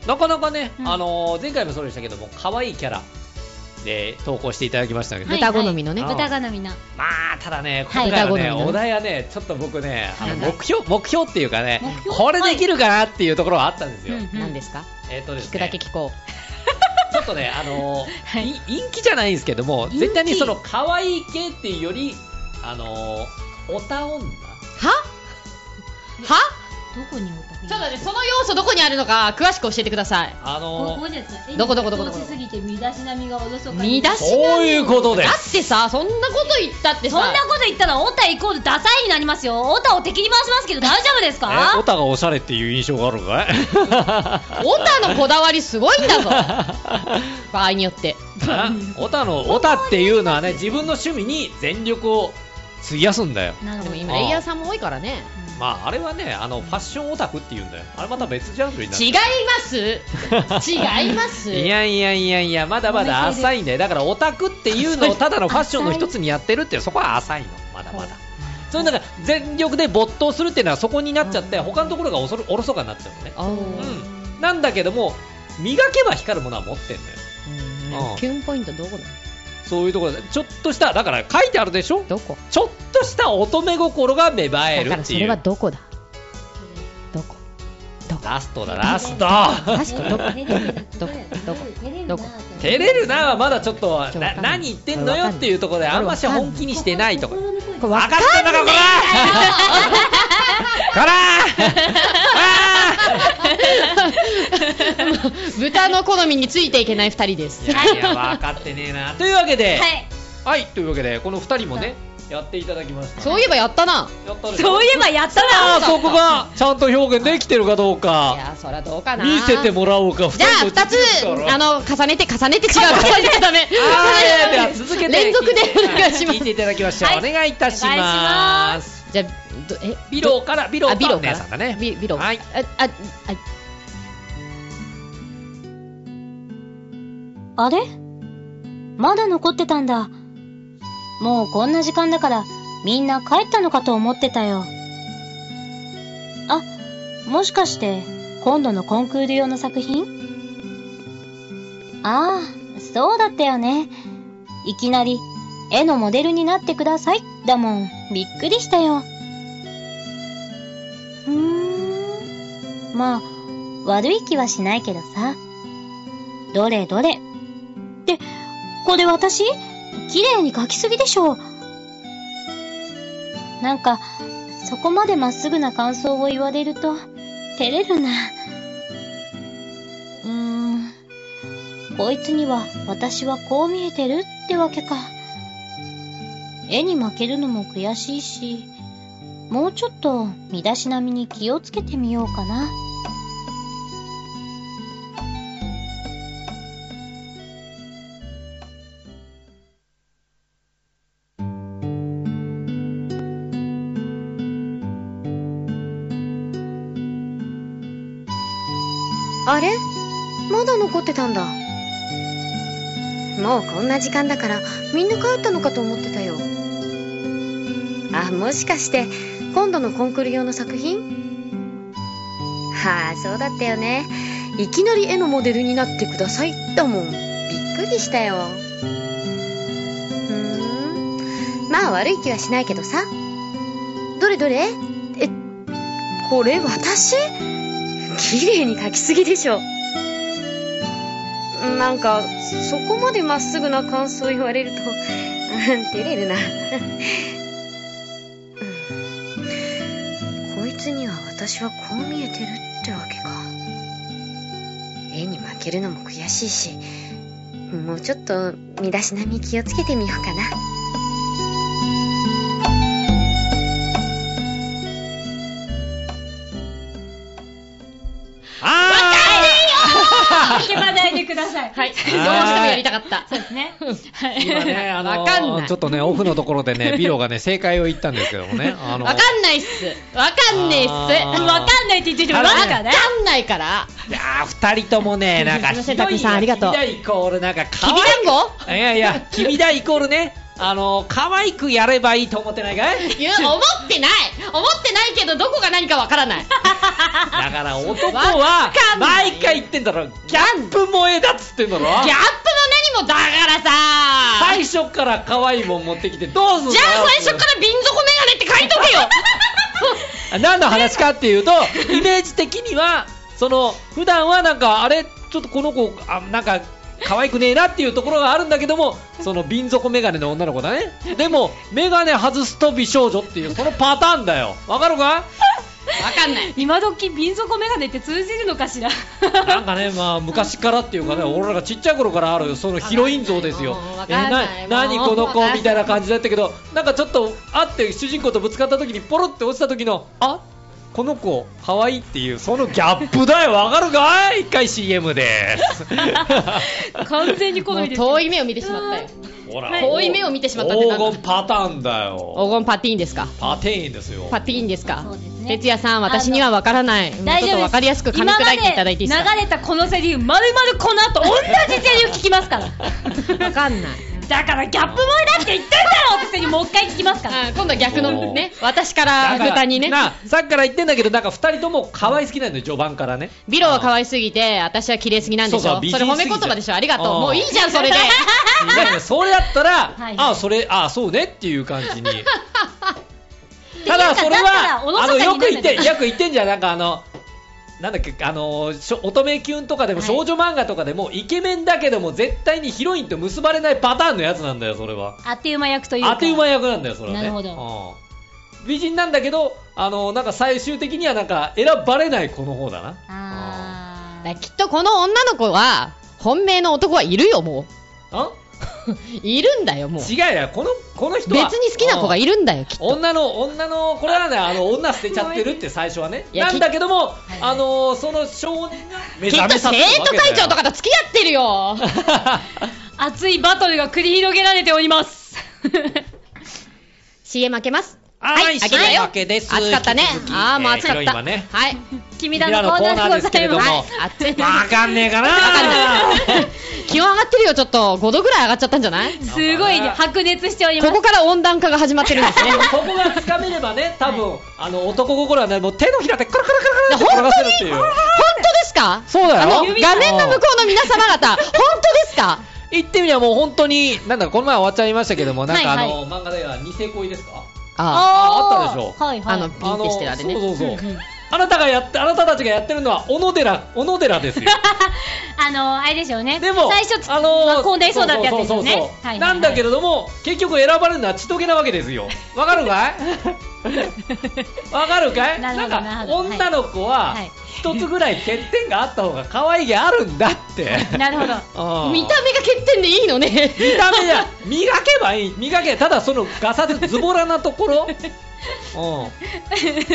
[SPEAKER 2] なかなかね、うん、あのー、前回もそうでしたけども、可愛いキャラで投稿していただきましたけど、
[SPEAKER 1] 豚好みのね。
[SPEAKER 3] 豚好みの。
[SPEAKER 2] まあ、ただね、今回はね、お題はね、ちょっと僕ね、あの目標、目標っていうかね、これできるかなっていうところはあったんですよ。
[SPEAKER 1] 何ですか？
[SPEAKER 2] えっとですね。
[SPEAKER 1] 聞くだけ聞こう。
[SPEAKER 2] ちょっとね、あのーはい、陰気じゃないんですけども、絶対にその可愛い系っていうより、あのー、オタ女。
[SPEAKER 1] は？は？
[SPEAKER 3] どこにオタ？
[SPEAKER 1] ちょっとね、その要素どこにあるのか詳しく教えてください。
[SPEAKER 2] あのー、
[SPEAKER 3] ここですか？
[SPEAKER 1] どこどこどこどこ？
[SPEAKER 3] しすぎて身だしなみがおろそか
[SPEAKER 1] に。身だしなみ。
[SPEAKER 2] そういうことです。
[SPEAKER 1] だってさ、そんなこと言ったってさ。
[SPEAKER 3] そんなこと言ったらオタイコールダサいになりますよ。オタを敵に回しますけど大丈夫ですか？
[SPEAKER 2] え、オタがおしゃれっていう印象があるのかい？
[SPEAKER 1] オタのこだわりすごいんだぞ。場合によって。
[SPEAKER 2] オタのオタっていうのはね、自分の趣味に全力を費やすんだよ。
[SPEAKER 1] なるほど。でも今レイヤーさんも多いからね。
[SPEAKER 2] まああれはね、あのファッションオタクっていうんだよ。あれまた別ジャンルになる。
[SPEAKER 1] 違います違います
[SPEAKER 2] いやいやいやいや、まだまだ浅いんだよ。だからオタクっていうのをただのファッションの一つにやってるっていう、そこは浅いの。まだまだ。つそういうのが全力で没頭するっていうのはそこになっちゃって、うん、他のところがおそおろそかになっちゃうのね、うん、なんだけども磨けば光るものは持ってんのよ、
[SPEAKER 1] うん、キュンポイントどこだ。
[SPEAKER 2] そういうところでちょっとしただから書いてあるでしょ、
[SPEAKER 1] どこ
[SPEAKER 2] ちょっとした乙女心が芽生えるっていう。だから
[SPEAKER 1] それはどこだ、どこどこ
[SPEAKER 2] ラストだラスト
[SPEAKER 1] ラストどこどこどこどこ
[SPEAKER 2] 照れるなはまだちょっとな何言ってんのよっていうところであんまし本気にしてないところ。分かってんのかこらこら
[SPEAKER 1] 豚の好みについていけないふたりです。
[SPEAKER 2] いやいや分かってねえなというわけで、はい、はい、というわけでこのふたりもねやっていただきました。
[SPEAKER 1] そういえばやったな。
[SPEAKER 2] やったで
[SPEAKER 3] そういえばやったな。
[SPEAKER 2] そこがちゃんと表現できてるかどうか。
[SPEAKER 1] いやそりゃどうかな。
[SPEAKER 2] 見せてもらおうか。
[SPEAKER 1] じゃあふたつあの重ねて重ねて違う重ねてダメ。
[SPEAKER 2] あでは続けて
[SPEAKER 1] 連続でお願いします。
[SPEAKER 2] 聞いていただきましょう。はい、お願いいたします。
[SPEAKER 1] じゃあえ
[SPEAKER 2] ビローからビローとお姉さんだね。
[SPEAKER 1] ビビロー。はい。ああはい。
[SPEAKER 7] あれ？まだ残ってたんだ。もうこんな時間だからみんな帰ったのかと思ってたよ。あ、もしかして今度のコンクール用の作品？ああ、そうだったよね。いきなり絵のモデルになってくださいだもん。びっくりしたよ。ふーん。まあ、悪い気はしないけどさ。どれどれ。って、これ私？綺麗に描きすぎでしょ。なんかそこまでまっすぐな感想を言われると照れるな。うーん、こいつには私はこう見えてるってわけか。絵に負けるのも悔しいし、もうちょっと身だしなみに気をつけてみようかな。
[SPEAKER 6] あれ？まだ残ってたんだ。もうこんな時間だからみんな帰ったのかと思ってたよ。あ、もしかして今度のコンクール用の作品？はあ、そうだったよね。いきなり絵のモデルになってくださいだもん。びっくりしたよ。ふーん、まあ悪い気はしないけどさ。どれどれ？え、これ私？綺麗に描きすぎでしょ。なんかそこまでまっすぐな感想言われると照れるなこいつには私はこう見えてるってわけか。絵に負けるのも悔しいし、もうちょっと身だしなみ気をつけてみようかな。
[SPEAKER 3] 叫ばないでください。
[SPEAKER 1] はい。どうしてもやりたかった。
[SPEAKER 3] そうですね。
[SPEAKER 2] 今ね、あのー、
[SPEAKER 1] わかんない。
[SPEAKER 2] ちょっとね、オフのところでね、ビロがね、正解を言ったんですけどもね。あのー、
[SPEAKER 1] わかんないっす。わかんねえっす。
[SPEAKER 3] わかんないって言っててもなんかね。
[SPEAKER 1] わかんないから。
[SPEAKER 2] いやー、二人ともね、なんか、
[SPEAKER 1] すいません、たくさんありがとう。
[SPEAKER 2] 君だイコール、なんか、
[SPEAKER 1] きびだんご？
[SPEAKER 2] いやいや、君だイコールね。あの可愛くやればいいと思ってないかい？
[SPEAKER 1] いや、思ってない思ってないけどどこが何かわからない。
[SPEAKER 2] だから男は毎回言ってんだろ、ギャップ萌えだっつってんだろ。ギャップも
[SPEAKER 1] 何もだからさ、
[SPEAKER 2] 最初から可愛いもん持ってきてどうすんだよ。
[SPEAKER 1] じゃあ最初から瓶底メガネって書いとけよ。
[SPEAKER 2] 何の話かっていうと、イメージ的にはその普段はなんかあれちょっとこの子あなんか可愛くねえなっていうところがあるんだけども、その瓶底メガネの女の子だね。でもメガネ外すと美少女っていうそのパターンだよ。わかるか？
[SPEAKER 1] わかんない。
[SPEAKER 3] 今時瓶底メガネって通じるのかしら。
[SPEAKER 2] なんかね、まあ昔からっていうかね、俺らがちっちゃい頃からあるそのヒロイン像ですよ。えな何この子みたいな感じだったけど、なんかちょっと会って主人公とぶつかった時にポロって落ちた時のあこの子可愛いっていうそのギャップだよ。わかるかい？一回 シーエム です。
[SPEAKER 3] 完全に好みです。
[SPEAKER 1] 遠い目を見てしまったよ。ほら、遠い目を見てしまったって
[SPEAKER 2] 黄金パターンだよ。
[SPEAKER 1] 黄金パティーンですか？
[SPEAKER 2] パティーンですよ。
[SPEAKER 1] パティーンですか？哲也さん、私にはわからない。もうちょっとわかりやすく噛み砕いていただいていいですか？
[SPEAKER 3] 流れたこのセリフ、まるまるこの後同じセリフ聞きますから。
[SPEAKER 1] わかんない。
[SPEAKER 3] だからギャップ萌えだって言ってんだろってにもう一回聞きますから。
[SPEAKER 1] 今度は逆のね、私から豚にね。
[SPEAKER 2] な、さっきから言ってんだけど、なんか二人とも可愛すぎないのよ、序盤からね。
[SPEAKER 1] ビロは可愛すぎて、私は綺麗すぎなんでしょ。そうそう、それ褒め言葉でしょ。ありがとう。もういいじゃん、それで。
[SPEAKER 2] それだったら、あ、それ、あ、そうねっていう感じに。ただ、それは、あの、よく言って、よく言ってんじゃん、なんかあの、なんだっけ、あのー、乙女キュンとかでも少女漫画とかでも、はい、イケメンだけども絶対にヒロインと結ばれないパターンのやつなんだよ、それは。
[SPEAKER 3] あっという間役というか。
[SPEAKER 2] あっという間役なんだよ、それはね。
[SPEAKER 3] なるほど。
[SPEAKER 2] うん、美人なんだけど、あのー、なんか最終的にはなんか選ばれない子の方だな。
[SPEAKER 1] ああ。きっとこの女の子は、本命の男はいるよ、もう。あいるんだよ、もう。
[SPEAKER 2] 違うよ、この、この人は。
[SPEAKER 1] 別に好きな子がいるんだよ、きっと。
[SPEAKER 2] 女の、女の、これはね、あの、女捨てちゃってるって最初はね。なんだけども、あの、その少年が目覚めさせるわけだよ。
[SPEAKER 1] きっと生徒会長とかと付き合ってるよ。
[SPEAKER 3] 熱いバトルが繰り広げられております。
[SPEAKER 1] シーエム 開けます。
[SPEAKER 2] はい、開けたよ。
[SPEAKER 1] 暑かったね。ああ、もう暑かった。はい。
[SPEAKER 3] 君らのコーナーでございます。
[SPEAKER 2] 暑い。わかんねえかな。わ
[SPEAKER 1] かんない。気温上がってるよ、ちょっとごどぐらい上がっちゃったんじゃない？
[SPEAKER 3] すごい白熱しております。
[SPEAKER 1] ここから温暖化が始まってるんですね。
[SPEAKER 2] ここがつかめればね、多分あの男心はね、もう手のひらでカラカラカラカラって転がせるっていう。
[SPEAKER 1] 本当ですか？
[SPEAKER 2] そうだよ。
[SPEAKER 1] あの画面の向こうの皆様方、本当ですか？
[SPEAKER 2] 言ってみればもう本当になんだこの前終わっちゃいましたけども、なんかあの漫画ではニセ恋ですか？
[SPEAKER 1] あ
[SPEAKER 2] あ、あったでしょ。
[SPEAKER 3] はいはい。
[SPEAKER 1] あのピンってしてるあれね。
[SPEAKER 2] そうそうそう。あなたがやって、あなたたちがやってるのは小野寺、小野寺ですよ。
[SPEAKER 3] あのあれでしょうね。
[SPEAKER 2] でも
[SPEAKER 3] 最初あのこうなりそうだってやつですよね。
[SPEAKER 2] そうそうそうそう。なんだけれども結局選ばれるのは千棘なわけですよ。わかるかい？わかるかい？なんか女の子は一つぐらい欠点があった方が可愛げあるんだって。
[SPEAKER 3] なるほ
[SPEAKER 1] ど。見た目が欠点でいいのね。
[SPEAKER 2] 見た目や磨けばいい。磨け。ただそのガサツズボラなところ。うん、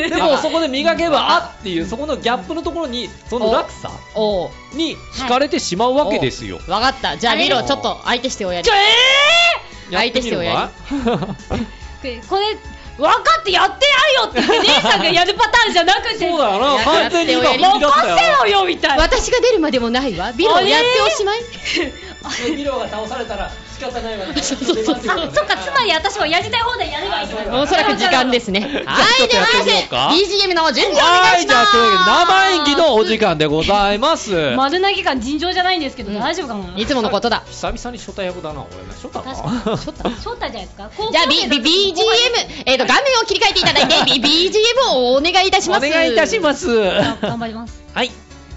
[SPEAKER 2] でもそこで磨けばあっていうそこのギャップのところにその落差に惹かれてしまうわけですよ。
[SPEAKER 1] わかった。じゃあミロちょっと相手しておやり。
[SPEAKER 3] え
[SPEAKER 1] ー相手しておや
[SPEAKER 3] り。これ分かってやってやるよって姉さんがやるパターンじゃなくて。
[SPEAKER 2] そうだよな。完全に今
[SPEAKER 3] 任せろよみたいな。
[SPEAKER 1] 私が出るまでもないわ。ビロやっておしまい。
[SPEAKER 2] ビロが倒されたら仕方ないわけ。
[SPEAKER 3] そうそうそう。あ、そっか。つまり私はやりたい放題やればいいとか。
[SPEAKER 1] おそらく時間ですね。はい、ではまず ビージーエム の順序お願いします。はい、じゃあ
[SPEAKER 2] というわけで生演技のお時間でございます。
[SPEAKER 3] 丸投げ感尋常じゃないんですけど大丈夫かな。
[SPEAKER 1] いつものことだ。
[SPEAKER 2] 久々に初太役だな俺ね。初太か。
[SPEAKER 3] 初太初太じゃないですか。
[SPEAKER 1] じゃあ ビージーエム えっと画面を切り替えていただいて ビージーエム をお願いいたします。
[SPEAKER 2] お願いいたします。
[SPEAKER 3] 頑張ります。
[SPEAKER 2] はい。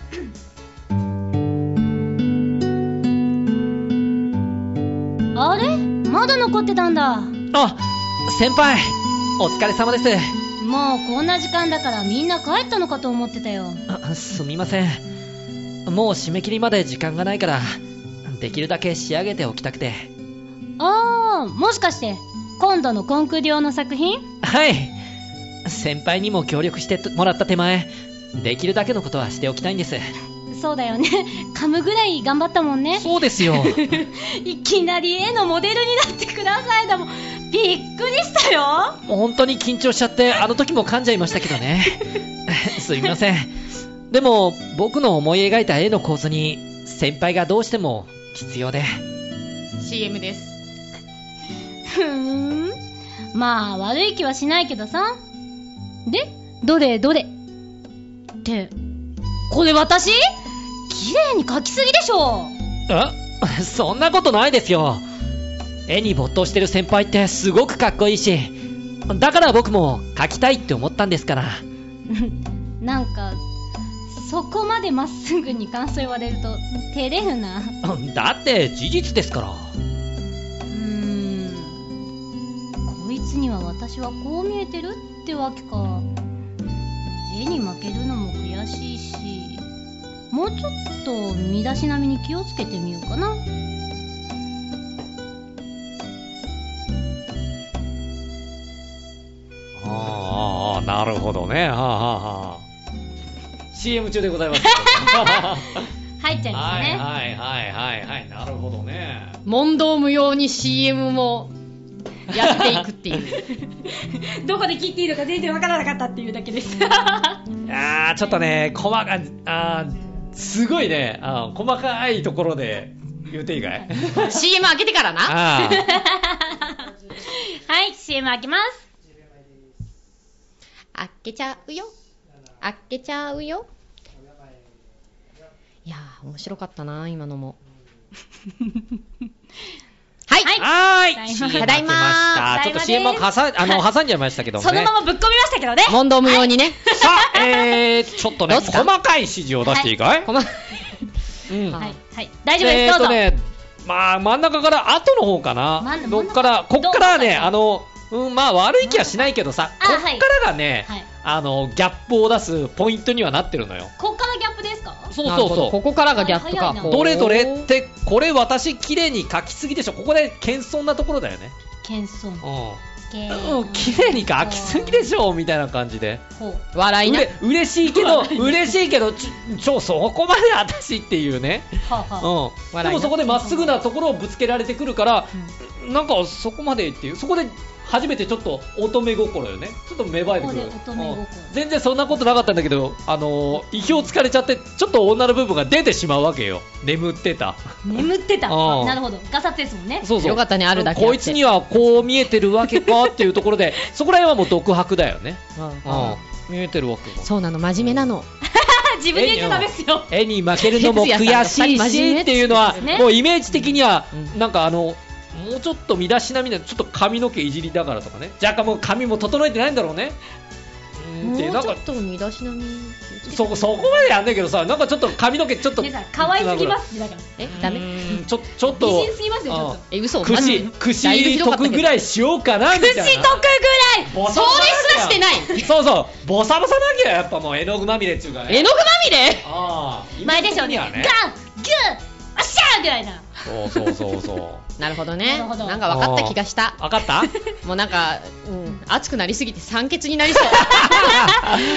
[SPEAKER 3] あれまだ残ってたんだ。
[SPEAKER 2] あ、先輩お疲れ様です。
[SPEAKER 3] もうこんな時間だからみんな帰ったのかと思ってたよ。
[SPEAKER 2] あ、すみません。もう締め切りまで時間がないからできるだけ仕上げておきたくて。
[SPEAKER 3] ああ、もしかして今度のコンクール用の作品？
[SPEAKER 2] はい。先輩にも協力してもらった手前できるだけのことはしておきたいんです。
[SPEAKER 3] そうだよね。噛むぐらい頑張ったもんね。
[SPEAKER 2] そうですよ。
[SPEAKER 3] いきなり絵のモデルになってくださいだもん。びっくりしたよ。
[SPEAKER 2] もう本当に緊張しちゃってあの時も噛んじゃいましたけどね。すみません。でも僕の思い描いた絵の構図に先輩がどうしても必要で。
[SPEAKER 1] シーエム です。
[SPEAKER 3] ふーん、まあ悪い気はしないけどさ。でどれどれってこれ私綺麗に描きすぎでしょ。
[SPEAKER 2] え、そんなことないですよ。絵に没頭してる先輩ってすごくかっこいいし、だから僕も描きたいって思ったんですから。
[SPEAKER 3] なんかそこまでまっすぐに感想言われると照れるな。
[SPEAKER 2] だって事実ですから。う
[SPEAKER 3] ーん、こいつには私はこう見えてるってわけか。絵に負けるのも悔しいし、もうちょっと身だしなみに気をつけてみようかな。
[SPEAKER 2] ああ、なるほどね。はあはあ、シーエム 中でございます。
[SPEAKER 3] 入っちゃいますね。
[SPEAKER 2] はいはいはいはいはい、なるほどね。
[SPEAKER 1] 問答無用に シーエム もやっていくっていう。
[SPEAKER 3] どこで切っていいのか全然わからなかったっていうだけです。
[SPEAKER 2] あー、ちょっとね、細かい、あー、すごいね、あー、細かいところで言うていいかい？
[SPEAKER 1] シーエム 開けてからな。
[SPEAKER 3] はい、シーエム 開けます。
[SPEAKER 1] 開けちゃうよ。開けちゃうよ。いやー、面白かったな、今のも。はい。
[SPEAKER 2] はい。
[SPEAKER 1] ただいま
[SPEAKER 2] ー。ちょっと シーエム を挟あの挟んじゃいましたけどもね。
[SPEAKER 3] そのままぶっ込みましたけどね。
[SPEAKER 1] 問答無用にね。
[SPEAKER 2] さあ、えー、ちょっとね、細かい指示を出していいかい？
[SPEAKER 1] 細かい。
[SPEAKER 3] うん。はい。はい。大丈夫です。どうぞ。
[SPEAKER 2] えーとね、まあ、真ん中から後の方かな。どっから、こっからね、あの、うん、まあ悪い気はしないけどさ、こっからがね、あの、ギャップを出すポイントにはなってるのよ。
[SPEAKER 3] こっからギャップですか？
[SPEAKER 2] そうそうそう。
[SPEAKER 1] ここからがギャップか。
[SPEAKER 2] どれどれって、これ私綺麗に書きすぎでしょ。ここで謙遜なところだよね。
[SPEAKER 3] 謙遜。
[SPEAKER 2] うん。綺麗に書きすぎでしょみたいな感じで。
[SPEAKER 1] 笑いな。
[SPEAKER 2] うれ嬉しいけど、嬉しいけど、ちょ、ちょそこまで私っていうね。
[SPEAKER 3] はあは
[SPEAKER 2] あ、うん。でもそこでまっすぐなところをぶつけられてくるから、うん、なんかそこまでっていう、そこで初めてちょっと乙女心よね。ちょっと芽生えてくる。
[SPEAKER 3] 乙女心、うん、
[SPEAKER 2] 全然そんなことなかったんだけど、あのー、意表つかれちゃってちょっと女の部分が出てしまうわけよ。眠ってた。
[SPEAKER 3] 眠ってた。なるほど。ガサツですもんね。
[SPEAKER 2] そうそう。
[SPEAKER 1] よかったね、あるだけ。
[SPEAKER 2] こいつにはこう見えてるわけかっていうところで、そこら辺はもう独白だよね。うん。うん、見えてるわけか。
[SPEAKER 1] そうなの、真面目なの。
[SPEAKER 3] 自分で言っちゃダメですよ。
[SPEAKER 2] 絵に負けるのも悔しいしっていうのは、もうイメージ的にはなんかあの。もうちょっと身だしなみでちょっと髪の毛いじりながらとかね、若干もう髪も整えてないんだろうね。
[SPEAKER 1] もうちょっと身だしなみ
[SPEAKER 2] そこそこまでやんねえけどさ、なんかちょっと髪の毛ちょっと
[SPEAKER 3] 可愛すぎますだから。
[SPEAKER 1] え、ダメ？
[SPEAKER 2] ちょちょっと
[SPEAKER 3] 美人すぎますよちょっと。
[SPEAKER 1] え、嘘？
[SPEAKER 2] くしくしとくぐらいしようかなみたいな。
[SPEAKER 3] くしとくぐらい。
[SPEAKER 1] それすらしてない。
[SPEAKER 2] そうそう。ボサボサなきゃやっぱもう絵の具まみれっちゅうかね。
[SPEAKER 1] 絵の具まみれ？
[SPEAKER 3] ああ。前でしょうね。ガンギューあっしゃーぐらいな。
[SPEAKER 2] そうそうそうそう。
[SPEAKER 1] なるほどね。なんか分かった気がした。
[SPEAKER 2] 分かった？
[SPEAKER 1] もうなんか、うん、熱くなりすぎて酸欠になりそう。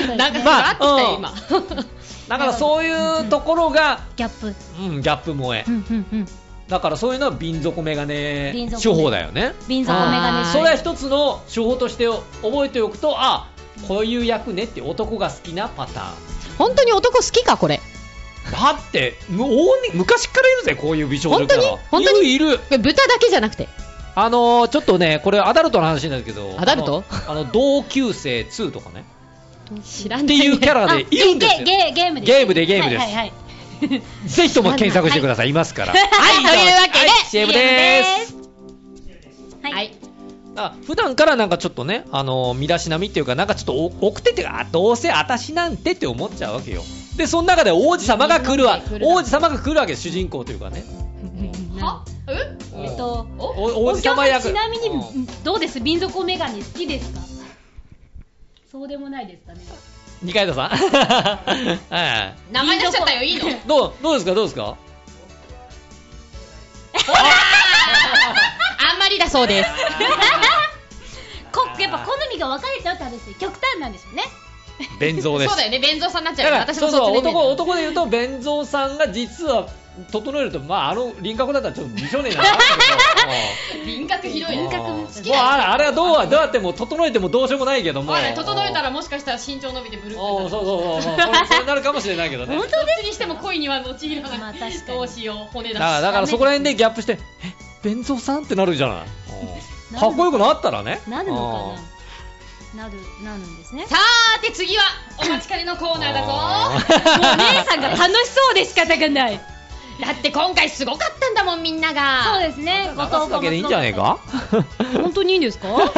[SPEAKER 1] なんかまあ、ってきたよ今。
[SPEAKER 2] だからそういうところが
[SPEAKER 3] ギャップ。
[SPEAKER 2] うん、ギャップ萌え。
[SPEAKER 3] うんうんうん。
[SPEAKER 2] だからそういうのは瓶底メガネ手法だよね。
[SPEAKER 3] 瓶底メガネ。
[SPEAKER 2] それは一つの手法として覚えておくと、あ、こういう役ねって男が好きなパターン。
[SPEAKER 1] 本当に男好きかこれ？
[SPEAKER 2] だって昔からいるぜこういう美少女
[SPEAKER 1] キャラ。本当に
[SPEAKER 2] いるいる。
[SPEAKER 1] 豚だけじゃなくて、
[SPEAKER 2] あのー、ちょっとねこれアダルトの話なんだけど、
[SPEAKER 1] アダルト？
[SPEAKER 2] あの同級生ツーとかね。
[SPEAKER 1] 知らない、
[SPEAKER 2] ね、っていうキャラでいるんですよ。
[SPEAKER 3] ゲ, ゲ, ゲームで
[SPEAKER 2] ゲームでゲームです。
[SPEAKER 3] はいはいはい、
[SPEAKER 2] ぜひとも検索してください。いますから。
[SPEAKER 1] はい、というわけで、はい、
[SPEAKER 2] シーエム でーす。
[SPEAKER 3] はい。はい、
[SPEAKER 2] あ、普段からなんかちょっとね、あのー、身だしなみっていうかなんかちょっと奥手っていうか、どうせ私なんてって思っちゃうわけよ。でその中で王子様が来るわ王子様が来るわけ主人公というかね。
[SPEAKER 3] は？え？えっと
[SPEAKER 2] 王子様役。
[SPEAKER 3] ちなみにどうです？瓶底メガネ好きですか？そうでもないですかね。
[SPEAKER 2] 二階堂さん。はい。
[SPEAKER 1] 名前出しちゃったよ。いいの？
[SPEAKER 2] どうどうですかどうですか？
[SPEAKER 1] あんまりだそうです。
[SPEAKER 3] こやっぱ好みが分かれちゃうって話です。極端なんですよね。
[SPEAKER 2] 弁蔵です。
[SPEAKER 1] そうだよね、弁蔵さんになっちゃうよ。私も
[SPEAKER 2] そうそう、男男で言うと弁蔵さんが実は整えると、まああの輪郭だったらちょっと美少年なんだけど。
[SPEAKER 1] 輪郭広い。輪郭好き
[SPEAKER 2] だよ。あれはどうはどうやっても整えてもどうしようもないけども。
[SPEAKER 1] 整えたらもしかしたら身長伸びてブルー。
[SPEAKER 2] そうそうそうそう。それなるかもしれないけどね。
[SPEAKER 3] 本当です。
[SPEAKER 1] にしても恋には陥らない。まあ確かに。どうしよう骨だし。
[SPEAKER 2] だからだからそこら辺でギャップして、え、弁蔵さんってなるじゃない。かっこよくなったらね。
[SPEAKER 3] なるのかな。なる、なるんですね。
[SPEAKER 1] さーて次はお待ちかねのコーナーだぞ。
[SPEAKER 3] もう姉さんが楽しそうで仕方がない。
[SPEAKER 1] だって今回すごかったんだもんみんなが。
[SPEAKER 3] そうですね。
[SPEAKER 2] 流すだけでいいんじゃねえか。
[SPEAKER 3] 本当にいいんですか？はい。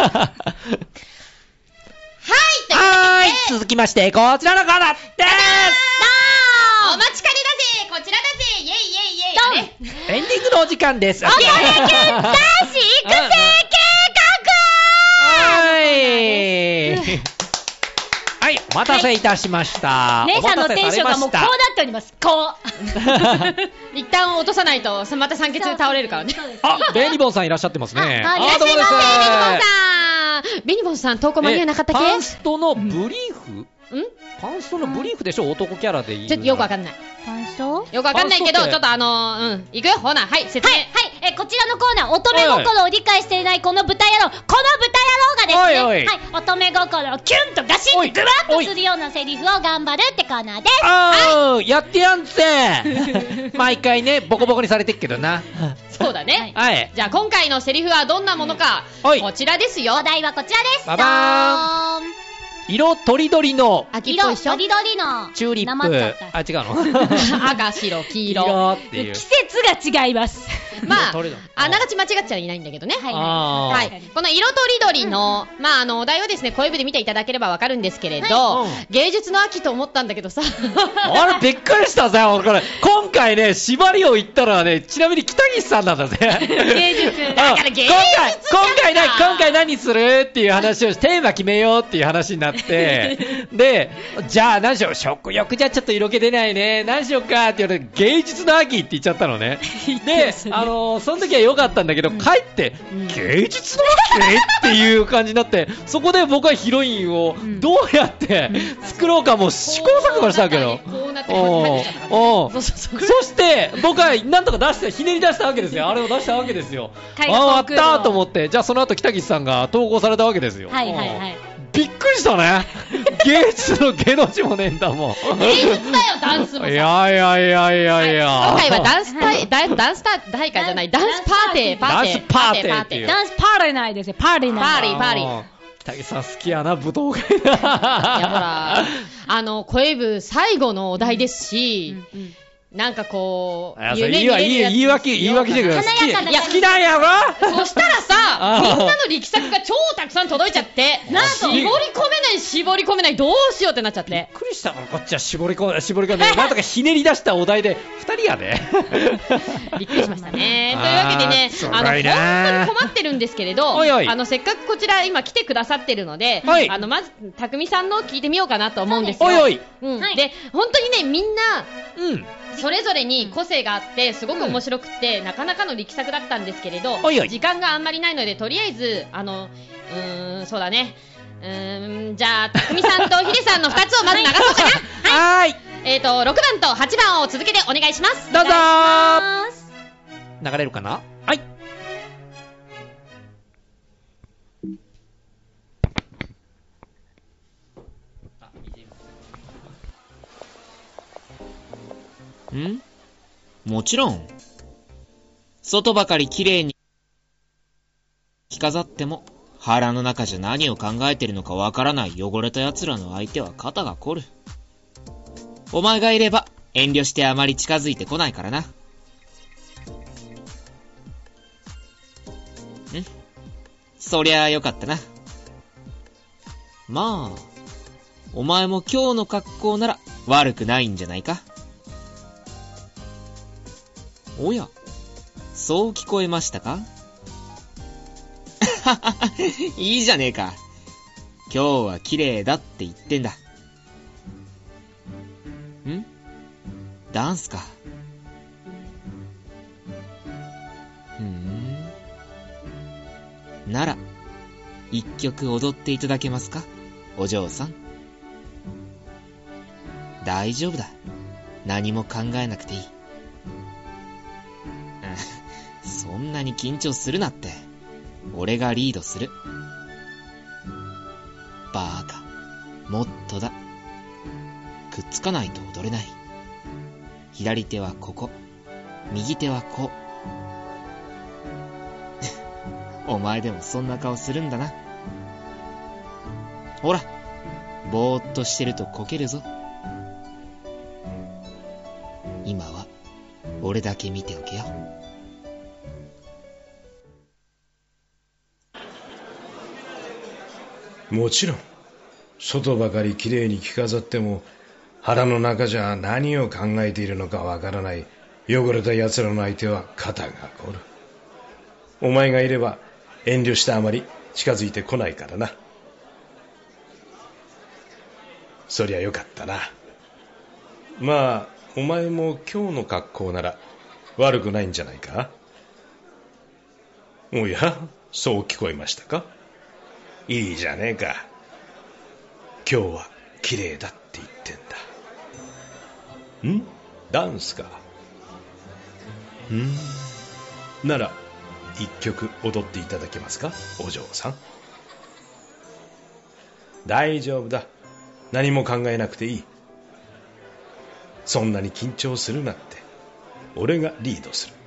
[SPEAKER 2] はい。続きましてこちらのコーナーです。
[SPEAKER 1] お待ちかねだぜこちらだぜイエイイエイイエイ。
[SPEAKER 2] エンディングのお時間です。
[SPEAKER 3] お金決済し育成計画。
[SPEAKER 2] はい、お待たせいたしました。
[SPEAKER 3] 姉さんのテンションがもうこうなっております。こう。
[SPEAKER 1] 一旦落とさないとまた酸欠で倒れるからね。
[SPEAKER 2] あ、ベニボンさんいらっしゃってますね。
[SPEAKER 1] あ、いらっしゃいませ。ベニボンさん。ベニボンさん投稿間に合わなかったっけ？
[SPEAKER 2] パンストのブリーフ？
[SPEAKER 1] ん？
[SPEAKER 2] パンストのブリーフでしょ、男キャラでいい。
[SPEAKER 1] ちょっとよくわかんない。
[SPEAKER 3] パンスト
[SPEAKER 1] よくわかんないけど、ちょっとあのー、うん。いくよ、ほな、はい、説明。
[SPEAKER 3] はい、はい、え、こちらのコーナー、乙女心を理解していないこの豚野郎、この豚野郎がですね、
[SPEAKER 2] おいおい、
[SPEAKER 3] はい、乙女心をキュンとガシッとグワッとするようなセリフを頑張るってコーナーです。
[SPEAKER 2] あー、はい、やってやんぜ毎回ね、ボコボコにされてっけどな。
[SPEAKER 1] そうだね。
[SPEAKER 2] はい。
[SPEAKER 1] じゃあ今回のセリフはどんなものか、うん、こちらですよ。
[SPEAKER 3] お題はこちらです。
[SPEAKER 2] ババーン。色とりどりの
[SPEAKER 1] 秋っぽい
[SPEAKER 3] 色とりどりの
[SPEAKER 2] チューリップ。あ、違うの
[SPEAKER 1] 赤、白、黄色
[SPEAKER 2] っていう。
[SPEAKER 3] 季節が違います。
[SPEAKER 1] まあ、あながち間違っちゃいないんだけどね。
[SPEAKER 3] はい、
[SPEAKER 1] はい。この色とりどりの、まあ、あの、お題をですね、声部で見ていただければわかるんですけれど、はい、芸術の秋と思ったんだけどさ。
[SPEAKER 2] あれ、びっくりしたぜ、これ。今回ね、縛りを言ったのはね、ちなみに北岸さんなんだぜ。
[SPEAKER 1] 芸術。だから芸術。
[SPEAKER 2] 今回、今回何、今回何するっていう話をして、テーマ決めようっていう話になって、で、じゃあ何しよう、食欲じゃちょっと色気出ないね、何しようかって言われて、芸術の秋って言っちゃったのね。で、あの、その時は良かったんだけど、うん、帰って、うん、芸術の秋っていう感じになって、そこで僕はヒロインをどうやって作ろうかもう試行錯誤したわけど、そして僕はなんとか出してひねり出したわけですよ。あれを出したわけですよ。ああ、あったと思って、じゃあその後北岸さんが投稿されたわけですよ。
[SPEAKER 3] はいはいはい。
[SPEAKER 2] びっくりしたね。芸術の芸の字もねえんだもん。
[SPEAKER 1] 芸術だよ、ダンスもさ。
[SPEAKER 2] いやいやいやいやいや。
[SPEAKER 1] 今回はダンス大、ダンス大会じゃない、ダンスパーティー、パーティー。
[SPEAKER 2] ダンスパーティーっていう。
[SPEAKER 3] ダンスパーティーないですよ、パーティーない。
[SPEAKER 1] パーリー、パーリー。
[SPEAKER 2] 北木さん好きやな、舞踏会だ。
[SPEAKER 1] いや、ほら、あの、声部最後のお題ですし、うんうん、なんかこう、
[SPEAKER 2] 夢見れるやつ言い訳、言い訳してください。好き、いや、好きなんやろ。
[SPEAKER 1] そしたらさ、みんなの力作が超たくさん届いちゃって、なんと絞り込めない、絞り込めない、どうしようってなっちゃって。
[SPEAKER 2] びっくりしたの、こっちは絞り込め、絞り込めない、なんとかひねり出したお題で、二人やで。
[SPEAKER 1] びっくりしましたね。というわけでね、あの、本当に困ってるんですけれど、おいおい、あの、せっかくこちら今来てくださってるので、はい、あの、まず、たくみさんの聞いてみようかなと思うんですよ。
[SPEAKER 2] おいおい。
[SPEAKER 1] うん。はい、で、本当にね、みんな、うん。それぞれに個性があってすごく面白くて、うん、なかなかの力作だったんですけれど、おいおい、時間があんまりないのでとりあえずあのうーんそうだねうーんじゃあたくみさんとひでさんのふたつをまず流そうかな。はい、はい、えーとろくばんとはちばんを続けてお願いします。
[SPEAKER 2] どうぞー。流れるかな。はい。
[SPEAKER 8] ん？もちろん。外ばかり綺麗に着飾っても、腹の中じゃ何を考えてるのかわからない汚れた奴らの相手は肩が凝る。お前がいれば遠慮してあまり近づいてこないからな。ん？そりゃあよかったな。まあ、お前も今日の格好なら悪くないんじゃないか。おや、そう聞こえましたか？いいじゃねえか。今日は綺麗だって言ってんだ。ん？ダンスか。ふーん。なら、一曲踊っていただけますか、お嬢さん。大丈夫だ。何も考えなくていい。そんなに緊張するなって。俺がリードする。バーカ。もっとだ。くっつかないと踊れない。左手はここ。右手はこう。お前でもそんな顔するんだな。ほら、ぼーっとしてるとこけるぞ。今は、俺だけ見ておけよ。
[SPEAKER 9] もちろん、外ばかりきれいに着飾っても、腹の中じゃ何を考えているのかわからない汚れた奴らの相手は肩が凝る。お前がいれば遠慮してあまり近づいてこないからな。そりゃよかったな。まあ、お前も今日の格好なら悪くないんじゃないか。おや、そう聞こえましたか。いいじゃねえか。今日は綺麗だって言ってんだ。ん？ ダンスか。うーん。なら、一曲踊っていただけますか、お嬢さん。大丈夫だ。何も考えなくていい。そんなに緊張するなって。俺がリードする。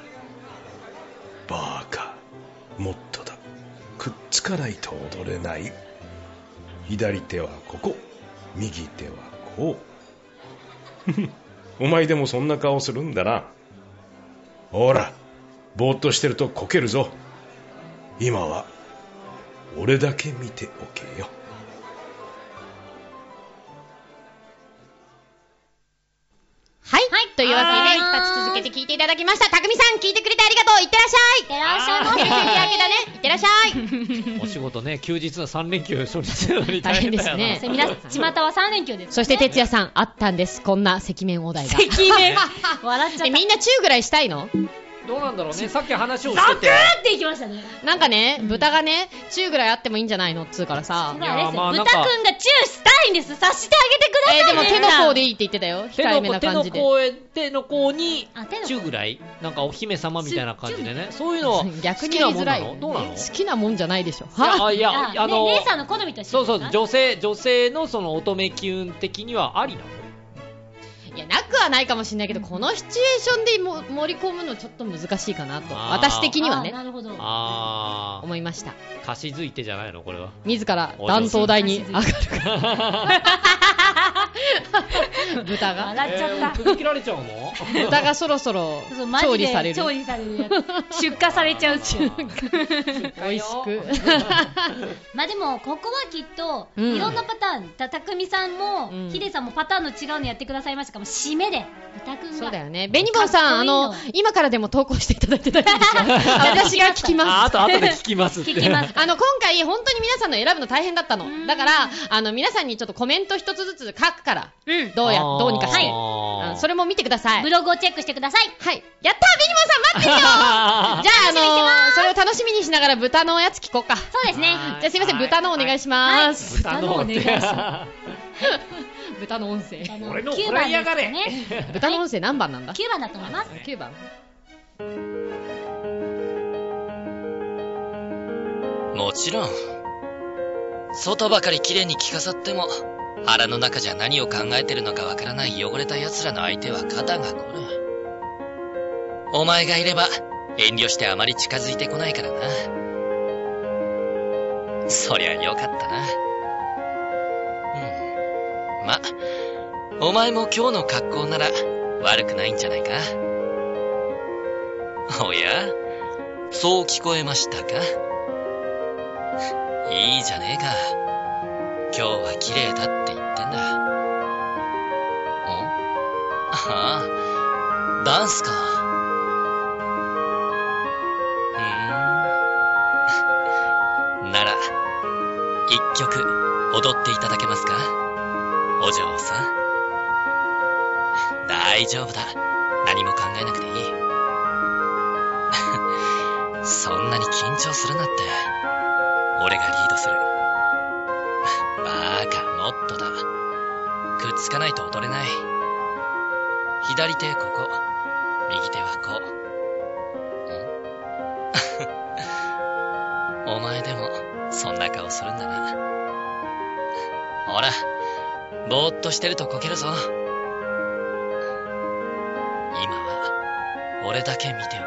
[SPEAKER 9] バーカ。もっとだ。くっつかないと踊れない。左手はここ、右手はこう。お前でもそんな顔するんだな。ほら、ぼーっとしてるとこけるぞ。今は俺だけ見ておけよ。
[SPEAKER 1] はい、はい、というわけで一発続けて聞いていただきました。たくみさん聞いてくれてありがとう。いってらっしゃい。いってらっしゃいませ。日焼けだね。いってらっしゃい。
[SPEAKER 2] お仕事ね、休日のさん連休初日なのに
[SPEAKER 1] 大変ですね。
[SPEAKER 3] みなちまたはさん連休です、ね。
[SPEAKER 1] そして哲也さんあったんです。こんな赤面お題が。
[SPEAKER 3] 赤面笑っちゃった。
[SPEAKER 1] みんなチューぐらいしたいの？
[SPEAKER 2] どうなんだろうね。さっき話をしてて
[SPEAKER 3] ザクーっていきましたね。
[SPEAKER 1] なんかね、豚がね、チューぐらいあってもいいんじゃないのっつうからさ。
[SPEAKER 3] いや、まあ、豚くんがチューしたいんです。さしてあげてください。
[SPEAKER 1] えー、でも手の甲でいいって言ってたよ。控えめな感じで。
[SPEAKER 2] 手の甲へ、手の甲にチューぐらい、なんかお姫様みたいな感じでね。そういうのは
[SPEAKER 1] 逆に言いづらい。
[SPEAKER 2] どうなの？
[SPEAKER 1] 好きなもんじゃないでしょ。
[SPEAKER 3] はあ、いや、あの、ね、姉さんの好みとして。
[SPEAKER 2] そうそう、女性、女性のその乙女キュン的にはありなの？
[SPEAKER 1] いや、なくはないかもしれないけど、このシチュエーションでも盛り込むのちょっと難しいかなと、私的にはね。
[SPEAKER 3] なるほど。
[SPEAKER 1] あー、思いました。
[SPEAKER 2] 歌詞づいてじゃないのこれは。
[SPEAKER 1] 自ら断頭台に上がる豚が
[SPEAKER 3] 笑っちゃった。
[SPEAKER 2] 首切られちゃうの？
[SPEAKER 1] 豚がそろそろ調理される。
[SPEAKER 3] 調理されるやつ。出荷されちゃうっていう。
[SPEAKER 1] 美味しく。
[SPEAKER 3] まあでもここはきっといろんなパターン。たくみさんもヒデさんもパターンの違うのやってくださいましたかも。締めで豚くんが。
[SPEAKER 1] そうだよね。ベニボンさん、あの今からでも投稿していただいて大丈夫ですか？私が聞きます。
[SPEAKER 2] あ、あと後で聞きますって。
[SPEAKER 3] 聞きます。
[SPEAKER 1] あの今回本当に皆さんの選ぶの大変だったの。だからあの皆さんにちょっとコメント一つずつ書くから、うん、どうやどうにかして、はい、それも見てください。
[SPEAKER 3] ブログをチェックしてください。
[SPEAKER 1] はい。やったー、ベニボンさん待ってるよ。じゃああのそれを楽しみにしながら豚のやつ聞こうか。
[SPEAKER 3] そうですね。
[SPEAKER 1] じゃあすいません、豚のお願いします。
[SPEAKER 3] 豚のお願いします。
[SPEAKER 1] 豚の音声。
[SPEAKER 2] 俺のこれやがれ。
[SPEAKER 1] 豚の音声何番なんだ？
[SPEAKER 3] きゅうばんだと思います。
[SPEAKER 1] きゅうばん。
[SPEAKER 5] もちろん。外ばかり綺麗に着飾っても、腹の中じゃ何を考えてるのかわからない汚れた奴らの相手は肩が凝る。お前がいれば遠慮してあまり近づいてこないからな。そりゃよかったな。うん。ま、お前も今日の格好なら悪くないんじゃないか。おや、そう聞こえましたか？いいじゃねえか。今日は綺麗だって言ってんだ。ん？ああ、ダンスか。うーん。なら、一曲踊っていただけますか？お嬢さん。大丈夫だ。何も考えなくていい。そんなに緊張するなって。俺がリードする。バーカ、もっとだ。くっつかないと踊れない。左手ここ、右手はこう。ん？お前でもそんな顔するんだな。ほら、ぼーっとしてるとこけるぞ。今は俺だけ見ておけよ。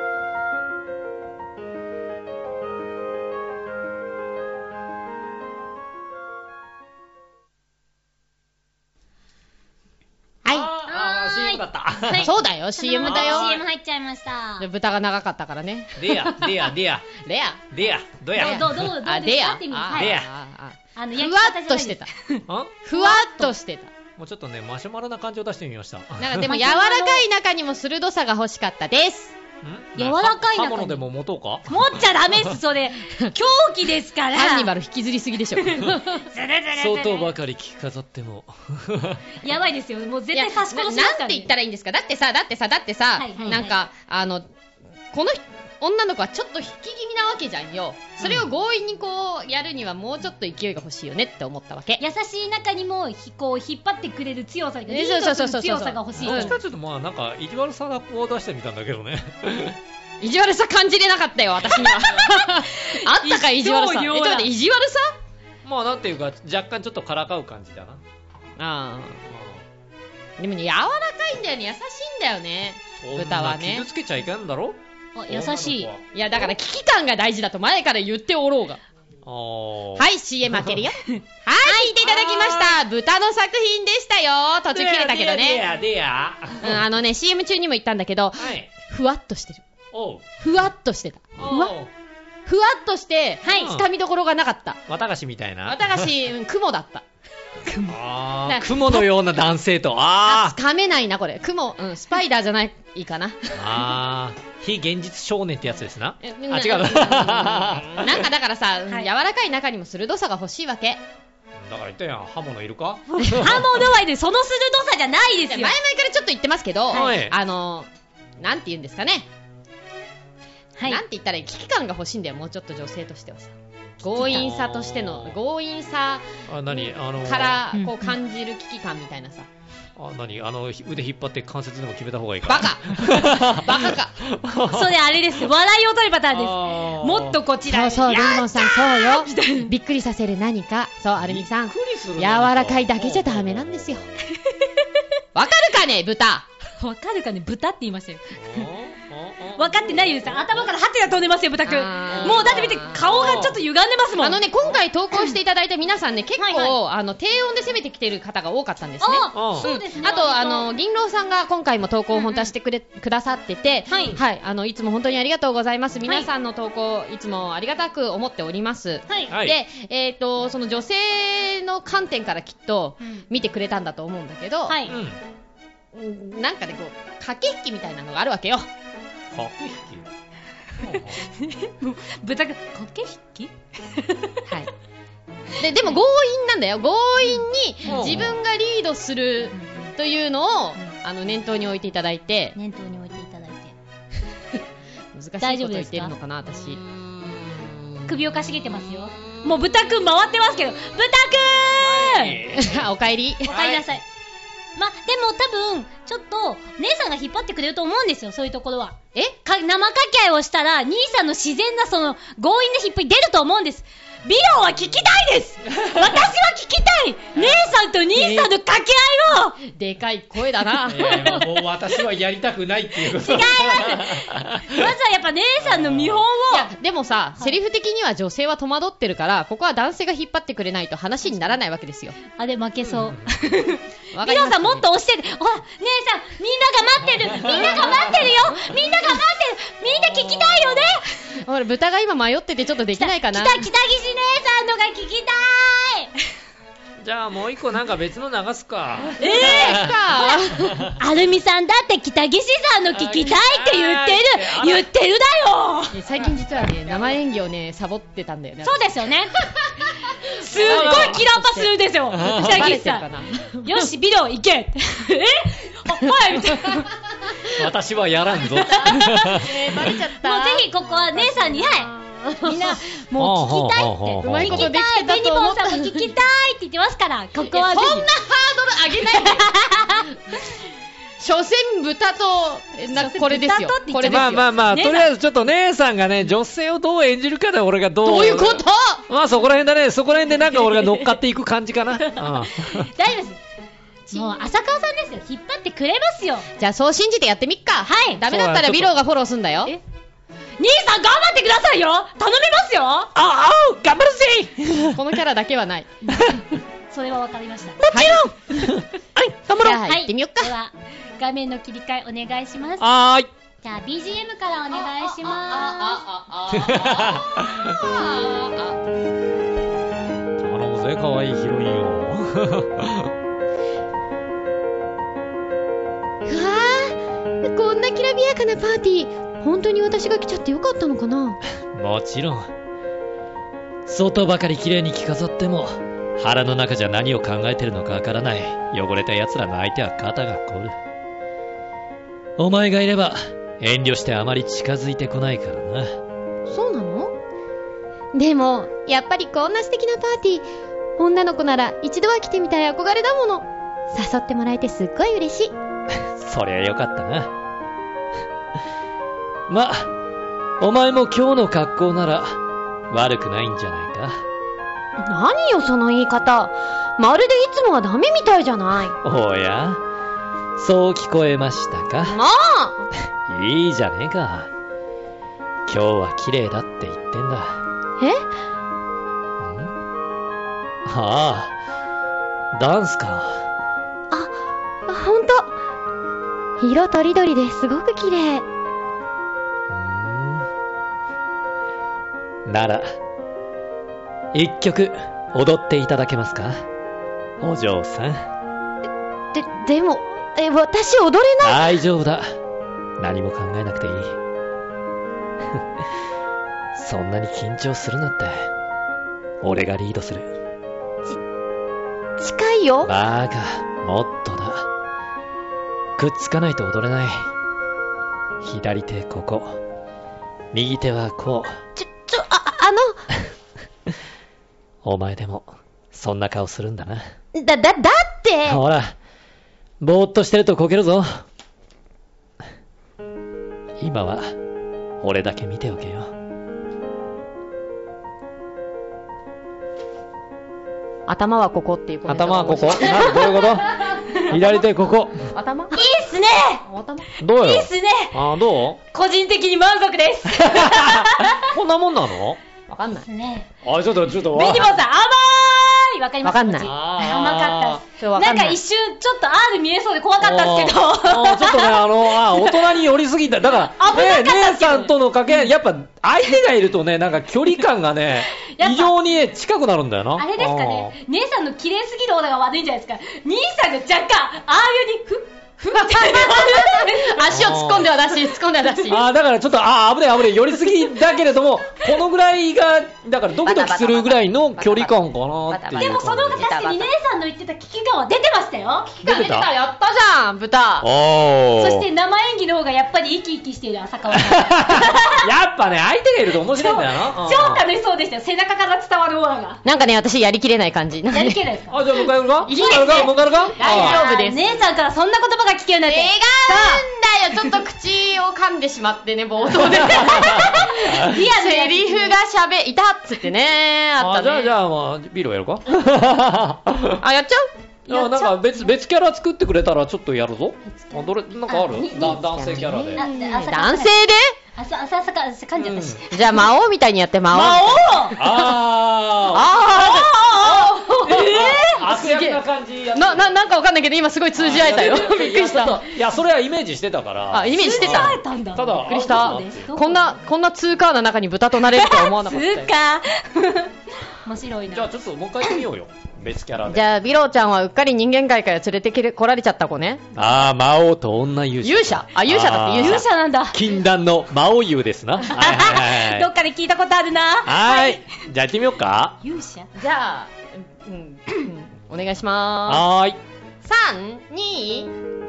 [SPEAKER 1] はい、そうだよ、シーエム だよ。
[SPEAKER 3] シーエム 入っちゃいました。
[SPEAKER 1] で豚が長かったからね。
[SPEAKER 2] レア、レア、レア。
[SPEAKER 1] レア。
[SPEAKER 2] レア、どや。
[SPEAKER 3] どう、どう、どうですかって意味。
[SPEAKER 2] レア。
[SPEAKER 1] あの、ふわっとしてた。ふわっとしてた。
[SPEAKER 2] もうちょっとね、マシュマロな感じを出してみました。
[SPEAKER 1] なんかでも柔らかい中にも鋭さが欲しかったです。
[SPEAKER 3] 柔らかい中に。
[SPEAKER 2] 刃物でも持とうか？
[SPEAKER 3] 持っちゃダメっす、それ。凶器ですから。
[SPEAKER 1] ハンニバル引きずりすぎでしょ。
[SPEAKER 2] 外ばかり着飾っても。
[SPEAKER 3] やばいですよ。もう絶対差し殺しますからね。
[SPEAKER 1] なんて言ったらいいんですか？だってさ、だってさ、だってさ、なんか、あの、この、 女の子はちょっと引き気味なわけじゃんよ。それを強引にこうやるにはもうちょっと勢いが欲しいよねって思ったわけ。
[SPEAKER 3] 優しい中にもこう引っ張ってくれる強さが、リードする強さが欲しい。
[SPEAKER 2] どっちかというとまあなんか意地悪さを出してみたんだけどね。
[SPEAKER 1] 意地悪さ感じれなかったよ私には。あったか意地悪さ。え、ちょっと待って、意地悪さ？
[SPEAKER 2] まあなんていうか若干ちょっとからかう感じだな。
[SPEAKER 1] ああ。でもね、柔らかいんだよね、優しいんだよね。豚はね。
[SPEAKER 2] 傷つけちゃいけんだろ？
[SPEAKER 3] あ、優しい。
[SPEAKER 1] いやだから危機感が大事だと前から言っておろうが。はい、シーエム 開けるよ。はい、聞いていただきました。豚の作品でしたよ。途中切れたけどね。
[SPEAKER 2] でやでや。
[SPEAKER 1] うん、あのね、シーエム 中にも言ったんだけど、はい、ふわっとしてる。
[SPEAKER 2] おう。
[SPEAKER 1] ふわっとしてた。ふわっ。ふわっとして、はい、掴みどころがなかった。
[SPEAKER 2] 綿菓子みたいな。
[SPEAKER 1] 綿菓子、うん、雲だった。
[SPEAKER 2] 雲。あー、雲のような男性と。あ
[SPEAKER 1] ー。掴めないな、これ。雲、うん、スパイダーじゃない、いいかな。
[SPEAKER 2] あー。非現実少年ってやつですな。あ、違うな。
[SPEAKER 1] なんかだからさ、はい、柔らかい中にも鋭さが欲しいわけ。
[SPEAKER 2] だから言ったやん、刃物いるか？刃
[SPEAKER 3] 物はいる、その鋭さじゃないですよ。前
[SPEAKER 1] 々からちょっと言ってますけど、はい、あの、なんて言うんですかね。はい、なんて言ったらいい、危機感が欲しいんだよ、もうちょっと女性としてはさ。強引さとしての、強引さからこう感じる危機感みたいなさ。
[SPEAKER 2] あ、何あの腕引っ張って関節でも決めた方がいいか。
[SPEAKER 1] バカバカか。
[SPEAKER 3] それあれです、笑いを取るパターンです。もっとこちら。
[SPEAKER 1] そうそう、ルイモンさん、そうよ。びっくりさせる何か。そう、アルミさん、柔らかいだけじゃダメなんですよ。わかるかね、豚。
[SPEAKER 3] わかるかね、豚って言いましたよ。分かってないです。頭からハテが飛んでますよ、豚くん。もうだって見て、顔がちょっと歪んでますもん。
[SPEAKER 1] あのね、今回投稿していただいた皆さんね、結構、はいはい、あの低音で攻めてきてる方が多かったんですね。
[SPEAKER 3] あ、そうですね。
[SPEAKER 1] あと、あの銀狼さんが今回も投稿を本当はしてくれ、うんうん、くださってて、はい、はい、あのいつも本当にありがとうございます。皆さんの投稿、いつもありがたく思っております。はい。で、えっとその女性の観点からきっと見てくれたんだと思うんだけど、はい。うん、なんかね、こう駆け引きみたいなのがあるわけよ。
[SPEAKER 2] 駆け引き
[SPEAKER 3] 豚が駆け引き
[SPEAKER 1] はいで。でも強引なんだよ。強引に自分がリードするというのを、うん、あの念頭に置いていただいて。
[SPEAKER 3] 念頭に置いていただいて
[SPEAKER 1] 難しいこと言ってるのかな、私。
[SPEAKER 3] 首をかしげてますよ。もう豚くん回ってますけど、豚くんお
[SPEAKER 1] かえり。
[SPEAKER 3] おかえりなさい。ま、でも多分、ちょっと、姉さんが引っ張ってくれると思うんですよ、そういうところは。えか生掛け合いをしたら、兄さんの自然なその、強引な引っ張り出ると思うんです。ビロは聞きたいです。私は聞きたい。姉さんと兄さんの掛け合いを、
[SPEAKER 1] でかい声だな。
[SPEAKER 2] いやいや、もう私はやりたくないっていうこと。
[SPEAKER 3] 違います。まずはやっぱ姉さんの見本を。いや、
[SPEAKER 1] でもさ、はい、セリフ的には女性は戸惑ってるから、ここは男性が引っ張ってくれないと話にならないわけですよ。
[SPEAKER 3] あれ負けそう。うんビロさんもっと押してて、ほら、姉さん、みんなが待ってる、みんなが待ってるよ、みんなが待ってる、みんな聞きたいよね。
[SPEAKER 1] ほら、豚が今迷っててちょっとできないかな。
[SPEAKER 3] 北北岸姉さんのが聞きたい。
[SPEAKER 2] じゃあもう一個なんか別の流すか。
[SPEAKER 3] えー、かアルミさんだって北岸さんの聞きたいって言ってる、言ってるだよ。
[SPEAKER 1] 最近実はね、生演技をね、サボってたんだよね。
[SPEAKER 3] そうですよね。すっごいキラーパするんですよ、北岸さん。よし、ビデオ行け。えあ、はいみたいな。
[SPEAKER 2] 私はやらんぞ。
[SPEAKER 1] えー、バレちゃった。
[SPEAKER 3] もうぜひここは姉さんに、はい。みんな、もう聞きたいって。うまいことできてたと思った。ベニボンさんも聞きたいって言ってますから、ここはぜひ。
[SPEAKER 1] そんなハードル上げないで。所詮豚と、なこれですよ。これですよ。
[SPEAKER 2] まあまあまあ、とりあえずちょっと姉さんがね、女性をどう演じるかで俺がどう。
[SPEAKER 1] どういうこと？
[SPEAKER 2] まあそこら辺だね、そこら辺でなんか俺が乗っかっていく感じかな。うん、大
[SPEAKER 3] 丈夫です。もう浅川さんですよ。引っ張ってくれますよ。
[SPEAKER 1] じゃあそう信じてやってみっか。はい。ダメだったらビローがフォローすんだよ。え
[SPEAKER 3] 兄さん頑張ってくださいよ。頼みますよ。あ
[SPEAKER 2] あ、頑張る
[SPEAKER 1] ぜ。このキャラだけはない。
[SPEAKER 3] それはわかりました。
[SPEAKER 1] もちろん。はい、頑張ろう。はい、行ってみよっか。
[SPEAKER 3] では画面の切り替えお願いします。
[SPEAKER 2] はーい。
[SPEAKER 3] じゃあ ビージーエム からお願いします。
[SPEAKER 2] 頼むぜ、可愛いヒロインを。
[SPEAKER 1] うわー、こんなきらびやかなパーティー。本当に私が来ちゃってよかったのかな。
[SPEAKER 5] もちろん。外ばかり綺麗に着飾っても腹の中じゃ何を考えてるのかわからない汚れた奴らの相手は肩が凝る。お前がいれば
[SPEAKER 2] 遠慮してあまり近づいてこないからな。
[SPEAKER 1] そうなの？でもやっぱりこんな素敵なパーティー、女の子なら一度は来てみたい憧れだもの。誘ってもらえてすっごい嬉しい。
[SPEAKER 2] そりゃよかったな。ま、お前も今日の格好なら悪くないんじゃないか。
[SPEAKER 1] 何よその言い方、まるでいつもはダメみたいじゃない。
[SPEAKER 2] おや、そう聞こえましたか。
[SPEAKER 1] も
[SPEAKER 2] ういいじゃねえか。今日は綺麗だって言ってんだ。
[SPEAKER 1] え？ん？
[SPEAKER 2] ああ、ダンスか。
[SPEAKER 1] あ、ほんと色とりどりですごく綺麗。
[SPEAKER 2] なら一曲踊っていただけますか、お嬢さん。
[SPEAKER 1] で、でもえ私踊れない。
[SPEAKER 2] 大丈夫だ、何も考えなくていい。そんなに緊張するなんて。俺がリードする。
[SPEAKER 1] ち近いよ。
[SPEAKER 2] バカ、もっとだ。くっつかないと踊れない。左手ここ、右手はこう。
[SPEAKER 1] ちょちょああの
[SPEAKER 2] お前でもそんな顔するんだな。
[SPEAKER 1] だ、だ、だって。
[SPEAKER 2] ほら、ぼーっとしてるとこけるぞ。今は俺だけ見ておけよ。
[SPEAKER 1] 頭はここっていうコメント。
[SPEAKER 2] 頭はここな、どういうこと？左手ここ。
[SPEAKER 1] 頭？いい
[SPEAKER 3] っすね。
[SPEAKER 1] 頭？
[SPEAKER 2] どうよ。
[SPEAKER 3] いいっすね。
[SPEAKER 2] あ、どう？
[SPEAKER 3] 個人的に満足です。
[SPEAKER 2] こんなもんなの？
[SPEAKER 1] わかんない。
[SPEAKER 3] ね、
[SPEAKER 2] あ、ちょっとちょっと。
[SPEAKER 3] ベニボさん甘い。わかります？
[SPEAKER 1] わかんない。
[SPEAKER 3] 甘かった。なんか一瞬ちょっと R 見えそうで怖かったんですけど。
[SPEAKER 2] あちょっとね、あのあ大人に寄りすぎた。だからね、姉さんとの掛け合い、やっぱ相手がいるとね、なんか距離感がね異常に、ね、近くなるんだよな。
[SPEAKER 3] あれですかね、姉さんの綺麗すぎるオーラが悪いんじゃないですか。兄さんが若干ああいうにふふって
[SPEAKER 1] 足を突っ込んでは出し、突っ込んでは出し。
[SPEAKER 2] あだからちょっとあ危ない危ない寄りすぎだけれども、このぐらいがだからドキドキするぐらいの距離感かなっていう。
[SPEAKER 3] でもその方が確かに姉さんの言ってた危機感は出てましたよ。
[SPEAKER 1] 危機感出てた。やったじゃん豚。
[SPEAKER 2] お
[SPEAKER 3] そして生演技の方がやっぱり生き生きしている浅川さん。
[SPEAKER 2] やっぱね、相手がいると面白いんだよな。
[SPEAKER 3] 超楽しそうでしたよ、背中から伝わるオーラが。
[SPEAKER 1] なんかね、私やりきれない感じ。
[SPEAKER 3] やりきれないですか？
[SPEAKER 2] あ、じゃあ迎えるか？
[SPEAKER 3] いいですね。
[SPEAKER 2] 迎えるか？
[SPEAKER 1] 大丈夫です。
[SPEAKER 3] 姉さんからそんな言葉が聞けるなんて。
[SPEAKER 1] 違うんだよ、ちょっと口を噛んでしまってね、冒頭で。リアルセリフがしゃべ、いたっつってね、あったね。
[SPEAKER 2] あ、じゃあ、じゃあ、まあ、ビールやるか？
[SPEAKER 1] あ、やっちゃう？
[SPEAKER 2] あ、なんか別、別キャラ作ってくれたらちょっとやるぞ。あ、どれ、なんかある？だ男性キャラで。
[SPEAKER 1] 男性で？
[SPEAKER 3] あさ、あさ、さか、噛んじゃったし。
[SPEAKER 1] じゃあ、魔王みたいにやって、魔王。魔王！
[SPEAKER 2] あー。あー。えぇ？悪役な感じやって。
[SPEAKER 1] な、な、なんかわかんないけど、今すごい通じ合えたよ。びっくりした。
[SPEAKER 2] いや、それはイメージしてたから。
[SPEAKER 1] あ、イメージしてた。
[SPEAKER 3] 通じ合えたんだ。
[SPEAKER 2] ただ、
[SPEAKER 1] びっくりした。こんな、こんな通過な中に豚となれるとは思わなかった。
[SPEAKER 3] 通過。面白いな。
[SPEAKER 2] じゃあ、ちょっともう一回やってみようよ。別キャラで。
[SPEAKER 1] じゃあ、ビローちゃんはうっかり人間界から連れてき来られちゃった子ね。
[SPEAKER 2] あー、魔王と女勇者。
[SPEAKER 1] 勇者？あ、勇者だって勇者。
[SPEAKER 3] 勇者なんだ。
[SPEAKER 2] 禁断の魔王優ですな。はいはいはい。
[SPEAKER 3] どっかで聞いたことあるな。
[SPEAKER 2] はい。じゃあやってみようか。
[SPEAKER 3] 勇者？
[SPEAKER 1] じゃあ、うん、お願いしまーす。
[SPEAKER 2] はーい。
[SPEAKER 1] さん、に、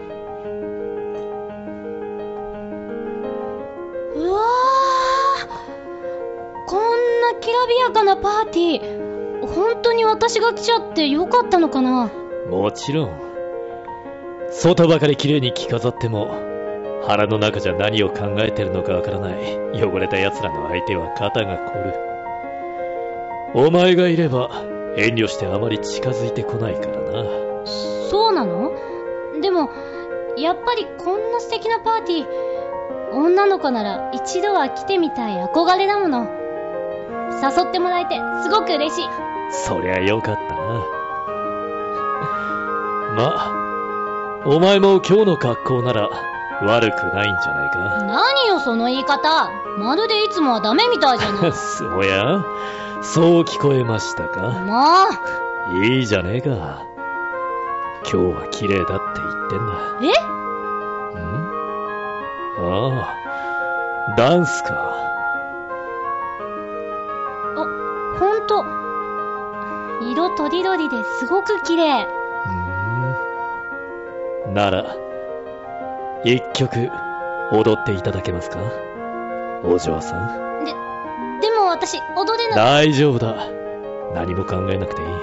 [SPEAKER 3] うわー、こんなきらびやかなパーティー、本当に私が来ちゃってよかったのかな？
[SPEAKER 2] もちろん。外ばかり綺麗に着飾っても腹の中じゃ何を考えてるのかわからない汚れた奴らの相手は肩が凝る。お前がいれば遠慮してあまり近づいてこないからな。
[SPEAKER 3] そうなの？でもやっぱりこんな素敵なパーティー、女の子なら一度は来てみたい憧れだもの。誘ってもらえてすごく嬉しい。
[SPEAKER 2] そりゃよかったな。ま、お前も今日の格好なら悪くないんじゃないか。
[SPEAKER 3] 何よその言い方、まるでいつもはダメみたいじゃない。
[SPEAKER 2] そうや、そう聞こえましたか。
[SPEAKER 3] も
[SPEAKER 2] ういいじゃねえか。今日は綺麗だって言ってんだ。
[SPEAKER 3] え？
[SPEAKER 2] ん？ああ、ダンスか。
[SPEAKER 3] あ、ほんと色とりどりですごく綺麗。
[SPEAKER 2] うーん。なら一曲
[SPEAKER 5] 踊っていただけますか、お嬢さん。
[SPEAKER 3] で、でも私、踊れない。
[SPEAKER 5] 大丈夫だ。何も考えなくていい。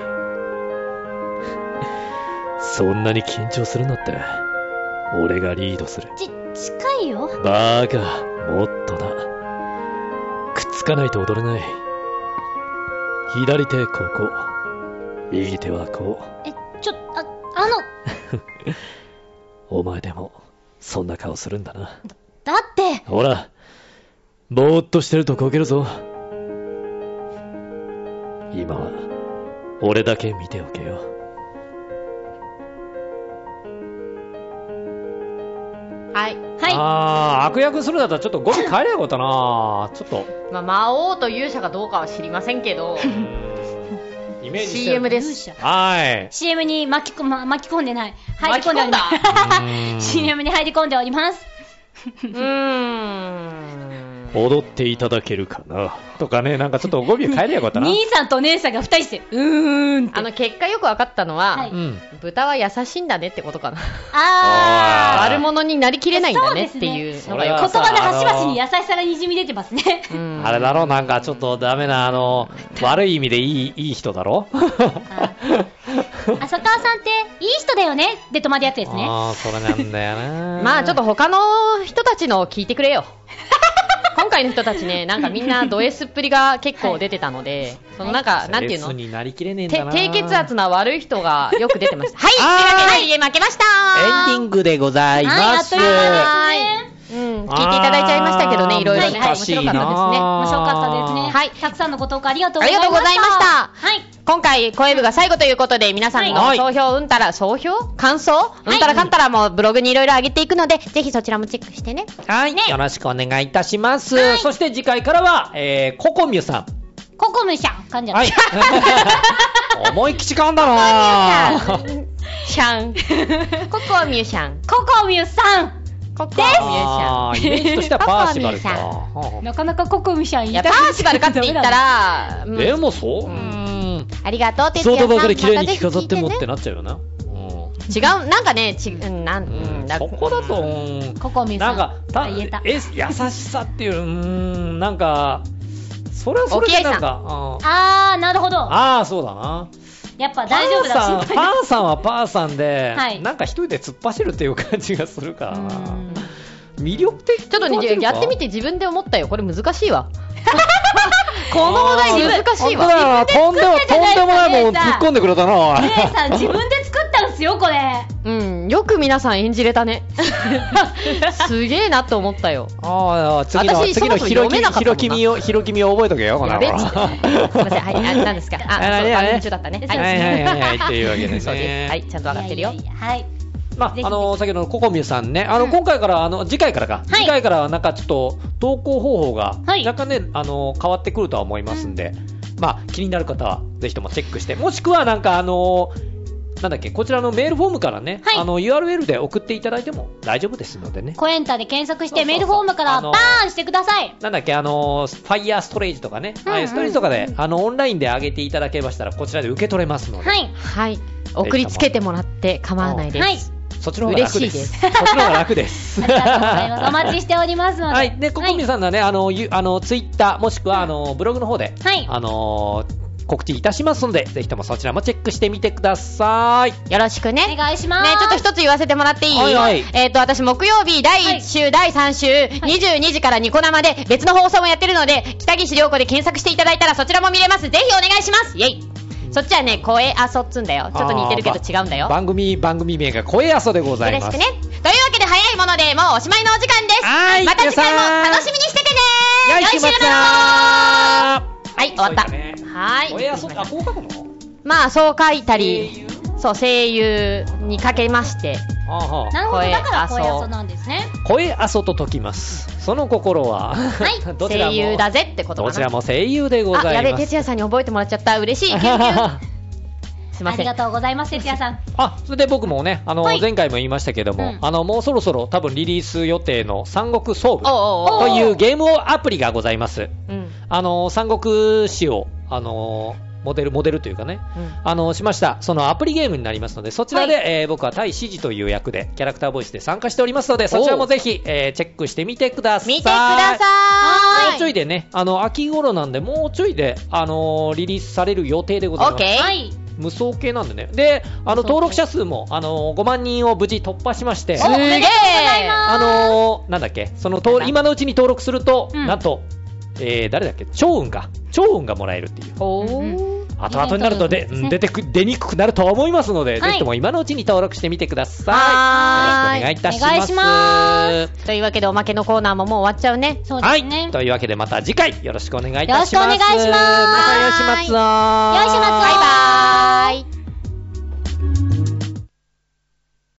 [SPEAKER 5] そんなに緊張するのって、俺がリードする。
[SPEAKER 3] ち、近いよ。
[SPEAKER 5] バカ、もっとだ。くっつかないと踊れない。左手ここ、右手はこう。
[SPEAKER 3] え、ちょ、あ、あの。
[SPEAKER 5] お前でも、そんな顔するんだな。だ、
[SPEAKER 3] だって。
[SPEAKER 5] ほら、ぼーっとしてるとこけるぞ。今は、俺だけ見ておけよ。
[SPEAKER 1] はい。
[SPEAKER 3] はい。
[SPEAKER 2] あー、悪役するんだったらちょっと語尾変えりゃよかったな。ちょっと。
[SPEAKER 1] まあ、魔王と勇者かどうかは知りませんけど。
[SPEAKER 2] イメージして
[SPEAKER 1] シーエム です。
[SPEAKER 2] はい。
[SPEAKER 3] シーエム に巻きこ、ま、巻き込んでない。入り込んでおります。シーエム に入り込んでおります。
[SPEAKER 1] うーん。
[SPEAKER 5] 踊っていただけるかな
[SPEAKER 2] とかね、なんかちょっと語尾変えりゃよかったな。
[SPEAKER 3] 兄さんと姉さんが二人してうーんって。
[SPEAKER 1] あの結果よく分かったのは、はい、豚は優しいんだねってことかな。
[SPEAKER 3] あ
[SPEAKER 1] ー、悪者になりきれないんだねっていうのがよかった。
[SPEAKER 3] 言葉で端々に優しさがにじみ出てますね。
[SPEAKER 2] うん、あれだろ、なんかちょっとダメな、あの悪い意味でいいいい人だろ。
[SPEAKER 3] 浅川さんっていい人だよねで止まるやつですね。
[SPEAKER 2] ああ、それなんだよな。
[SPEAKER 1] まあちょっと他の人たちの聞いてくれよ。今回の人たちね、なんかみんなド S っぷりが結構出てたので、はい、そのなんか、はい、なんていうの、
[SPEAKER 2] になりきれねえんだな、
[SPEAKER 1] 低血圧な悪い人がよく出てました。はい、というわけで家負けました。
[SPEAKER 2] エンディングでございます。はい、あっという間ですね。
[SPEAKER 1] うん、聞いていただいちゃいましたけどね、いろいろね、
[SPEAKER 2] はい、面白かったですね。
[SPEAKER 3] 面白かったですね。はい、たくさんのご投稿ありがとうございました。ありがとうございました。はい。
[SPEAKER 1] 今回、声部が最後ということで、皆さんの総評、うんたら、総評感想うんたらかんたらもブログにいろいろ上げていくので、ぜひそちらもチェックしてね。
[SPEAKER 2] はい。よろしくお願いいたします。そして次回からは、えー、ココミュさん。
[SPEAKER 3] ココミュさん。噛んじゃった。
[SPEAKER 2] はい。思いっきち噛んだなぁ。
[SPEAKER 1] シャン。ココミュシャン。
[SPEAKER 3] ココミュさん。
[SPEAKER 1] ココミュシャン。
[SPEAKER 2] イメージとしてはパーシバルか。
[SPEAKER 3] なかなかココミュシャン言いた
[SPEAKER 1] い。いや、パーシバルかって言ったら、
[SPEAKER 2] うん、でもそう、うん 、
[SPEAKER 1] ありがとう、てつやさん。
[SPEAKER 2] 外ばかり綺麗に着飾ってもってなっちゃうよな。
[SPEAKER 1] 違う、なんかね、ち、うん、なん、うん、
[SPEAKER 2] そこだと、うん、
[SPEAKER 3] ココミュさん。
[SPEAKER 2] なんか、た、
[SPEAKER 3] 言えた。
[SPEAKER 2] え、優しさっていう、うーん、なんか、それはそれでなんか、
[SPEAKER 3] あー、なるほど。
[SPEAKER 2] あー、そうだな。
[SPEAKER 3] やっぱ大丈夫だ。
[SPEAKER 2] パーさん、パーさんはパーさんで、
[SPEAKER 3] はい、
[SPEAKER 2] なんか一人で突っ走るっていう感じがするからな。魅力的。
[SPEAKER 1] ちょっとね、やってみて自分で思ったよ。これ難しいわ。このお題難しいわ。
[SPEAKER 2] とんでも、とんでもないもん突っ込んでくれたな。
[SPEAKER 3] 姉さん自分で作ったんすよ、これ。
[SPEAKER 1] うん、よく皆さん演じれたね。すげえなと思ったよ。
[SPEAKER 2] ああ、次の、次のひろき、ひろきみを、ひろきみを覚えとけよ、この。
[SPEAKER 1] すいません、はい、何ですか。あ、そう、番組中だったね。
[SPEAKER 2] はいはいはいはい、というわけで
[SPEAKER 1] そうです。はい、ちゃんと上がってるよ。
[SPEAKER 3] はい。
[SPEAKER 2] まあ、あの先ほどのココミュさんね、あの、うん、今回からあの次回からか、はい、次回からはなんかちょっと投稿方法が若干ね、はい、あの変わってくるとは思いますんで、うん、まあ気になる方はぜひともチェックして、もしくはなんかあのなんだっけ、こちらのメールフォームからね、はい、あの ユーアールエル で送っていただいても大丈夫ですのでね。
[SPEAKER 3] コエンタで検索してメールフォームからバーンしてください。
[SPEAKER 2] なんだっけ、あのファイヤーストレージとかね、うんうん、ああいうストレージとかであのオンラインで上げていただけましたらこちらで受け取れますので、
[SPEAKER 3] はい、
[SPEAKER 1] はい、送りつけてもらって構わないです。はい、
[SPEAKER 2] そっちの方が楽です。嬉しいです。そっちの方が楽です。
[SPEAKER 3] ありがとうございます。お待ちしておりますので。
[SPEAKER 2] はい。で、ココミさんのね、あの、あの、ツイッター、もしくは、あの、ブログの方で、
[SPEAKER 3] はい。
[SPEAKER 2] あの、告知いたしますので、ぜひともそちらもチェックしてみてください。
[SPEAKER 1] よろしくね。
[SPEAKER 3] お願いします。
[SPEAKER 1] ね、ちょっと一つ言わせてもらっていい？はいはい。えっと、私、木曜日、だいいち週、はい、だいさん週、はい、にじゅうにじからニコ生で別の放送もやってるので、北岸涼子で検索していただいたらそちらも見れます。ぜひお願いします。イェイ。そっちはね、声あそっつんだよ。ちょっと似てるけど違うんだよ。
[SPEAKER 2] 番組、番組名が声あそでございます。
[SPEAKER 1] よろしくね。というわけで早いものでもうおしまいのお時間です。
[SPEAKER 2] はい。
[SPEAKER 1] また次回も楽しみにしててねー。
[SPEAKER 2] よい週末だ
[SPEAKER 1] ー。はい、終わった。
[SPEAKER 2] ね、
[SPEAKER 1] はい。
[SPEAKER 2] 声あそ、あ、こう書くの？
[SPEAKER 1] まあ、そう書いたり、そう、声優にかけまして。
[SPEAKER 3] はあはあ、なるほど、だから声あそなんですね。
[SPEAKER 2] 声あそと解きます。その心は、
[SPEAKER 1] はい、どちらも声優だぜってことかな。
[SPEAKER 2] どちらも声優でございます。あ、
[SPEAKER 1] やべえ、哲也さんに覚えてもらっちゃった。嬉しい。キュンキュン
[SPEAKER 3] すいません。ありがとうございます、哲也さん。
[SPEAKER 2] あ、それで僕もね、あの、はい、前回も言いましたけども、うん、あの、もうそろそろ多分リリース予定の三国総武というゲームアプリがございます。うん、あの、三国志を、あの、 モデル、モデルというかね、うん、あの、しました。そのアプリゲームになりますので、そちらで、はい、えー、僕は対指示という役で、キャラクターボイスで参加しておりますので、そちらもぜひ、えー、チェックしてみてください。
[SPEAKER 1] 見てください。
[SPEAKER 2] もうちょいでね、あの、秋頃なんで、もうちょいで、あのー、リリースされる予定でございます。
[SPEAKER 1] オッケー。はい。
[SPEAKER 2] 無双系なんでね。で、あの、登録者数も、あのー、ごまん人を無事突破しまして。
[SPEAKER 1] すげー。
[SPEAKER 2] あのー、なんだっけ、その、今のうちに登録すると、うん、なんと、えー、誰だっけ、超運か。超運がもらえるっていう。
[SPEAKER 1] おー。
[SPEAKER 2] 後々になるとで、ね、出てく、出にくくなると思いますので、はい、ぜひとも今のうちに登録してみてください。
[SPEAKER 1] は
[SPEAKER 2] よろしくお願いいたします。お願いし
[SPEAKER 1] ます。というわけで、おまけのコーナーももう終わっちゃうね。
[SPEAKER 3] そうですね。
[SPEAKER 2] はい。というわけで、また次回、よろしくお願いいたします。
[SPEAKER 3] よろしくお願いします。
[SPEAKER 2] またよしまつを。
[SPEAKER 3] よしまつを。
[SPEAKER 1] バイバーイ。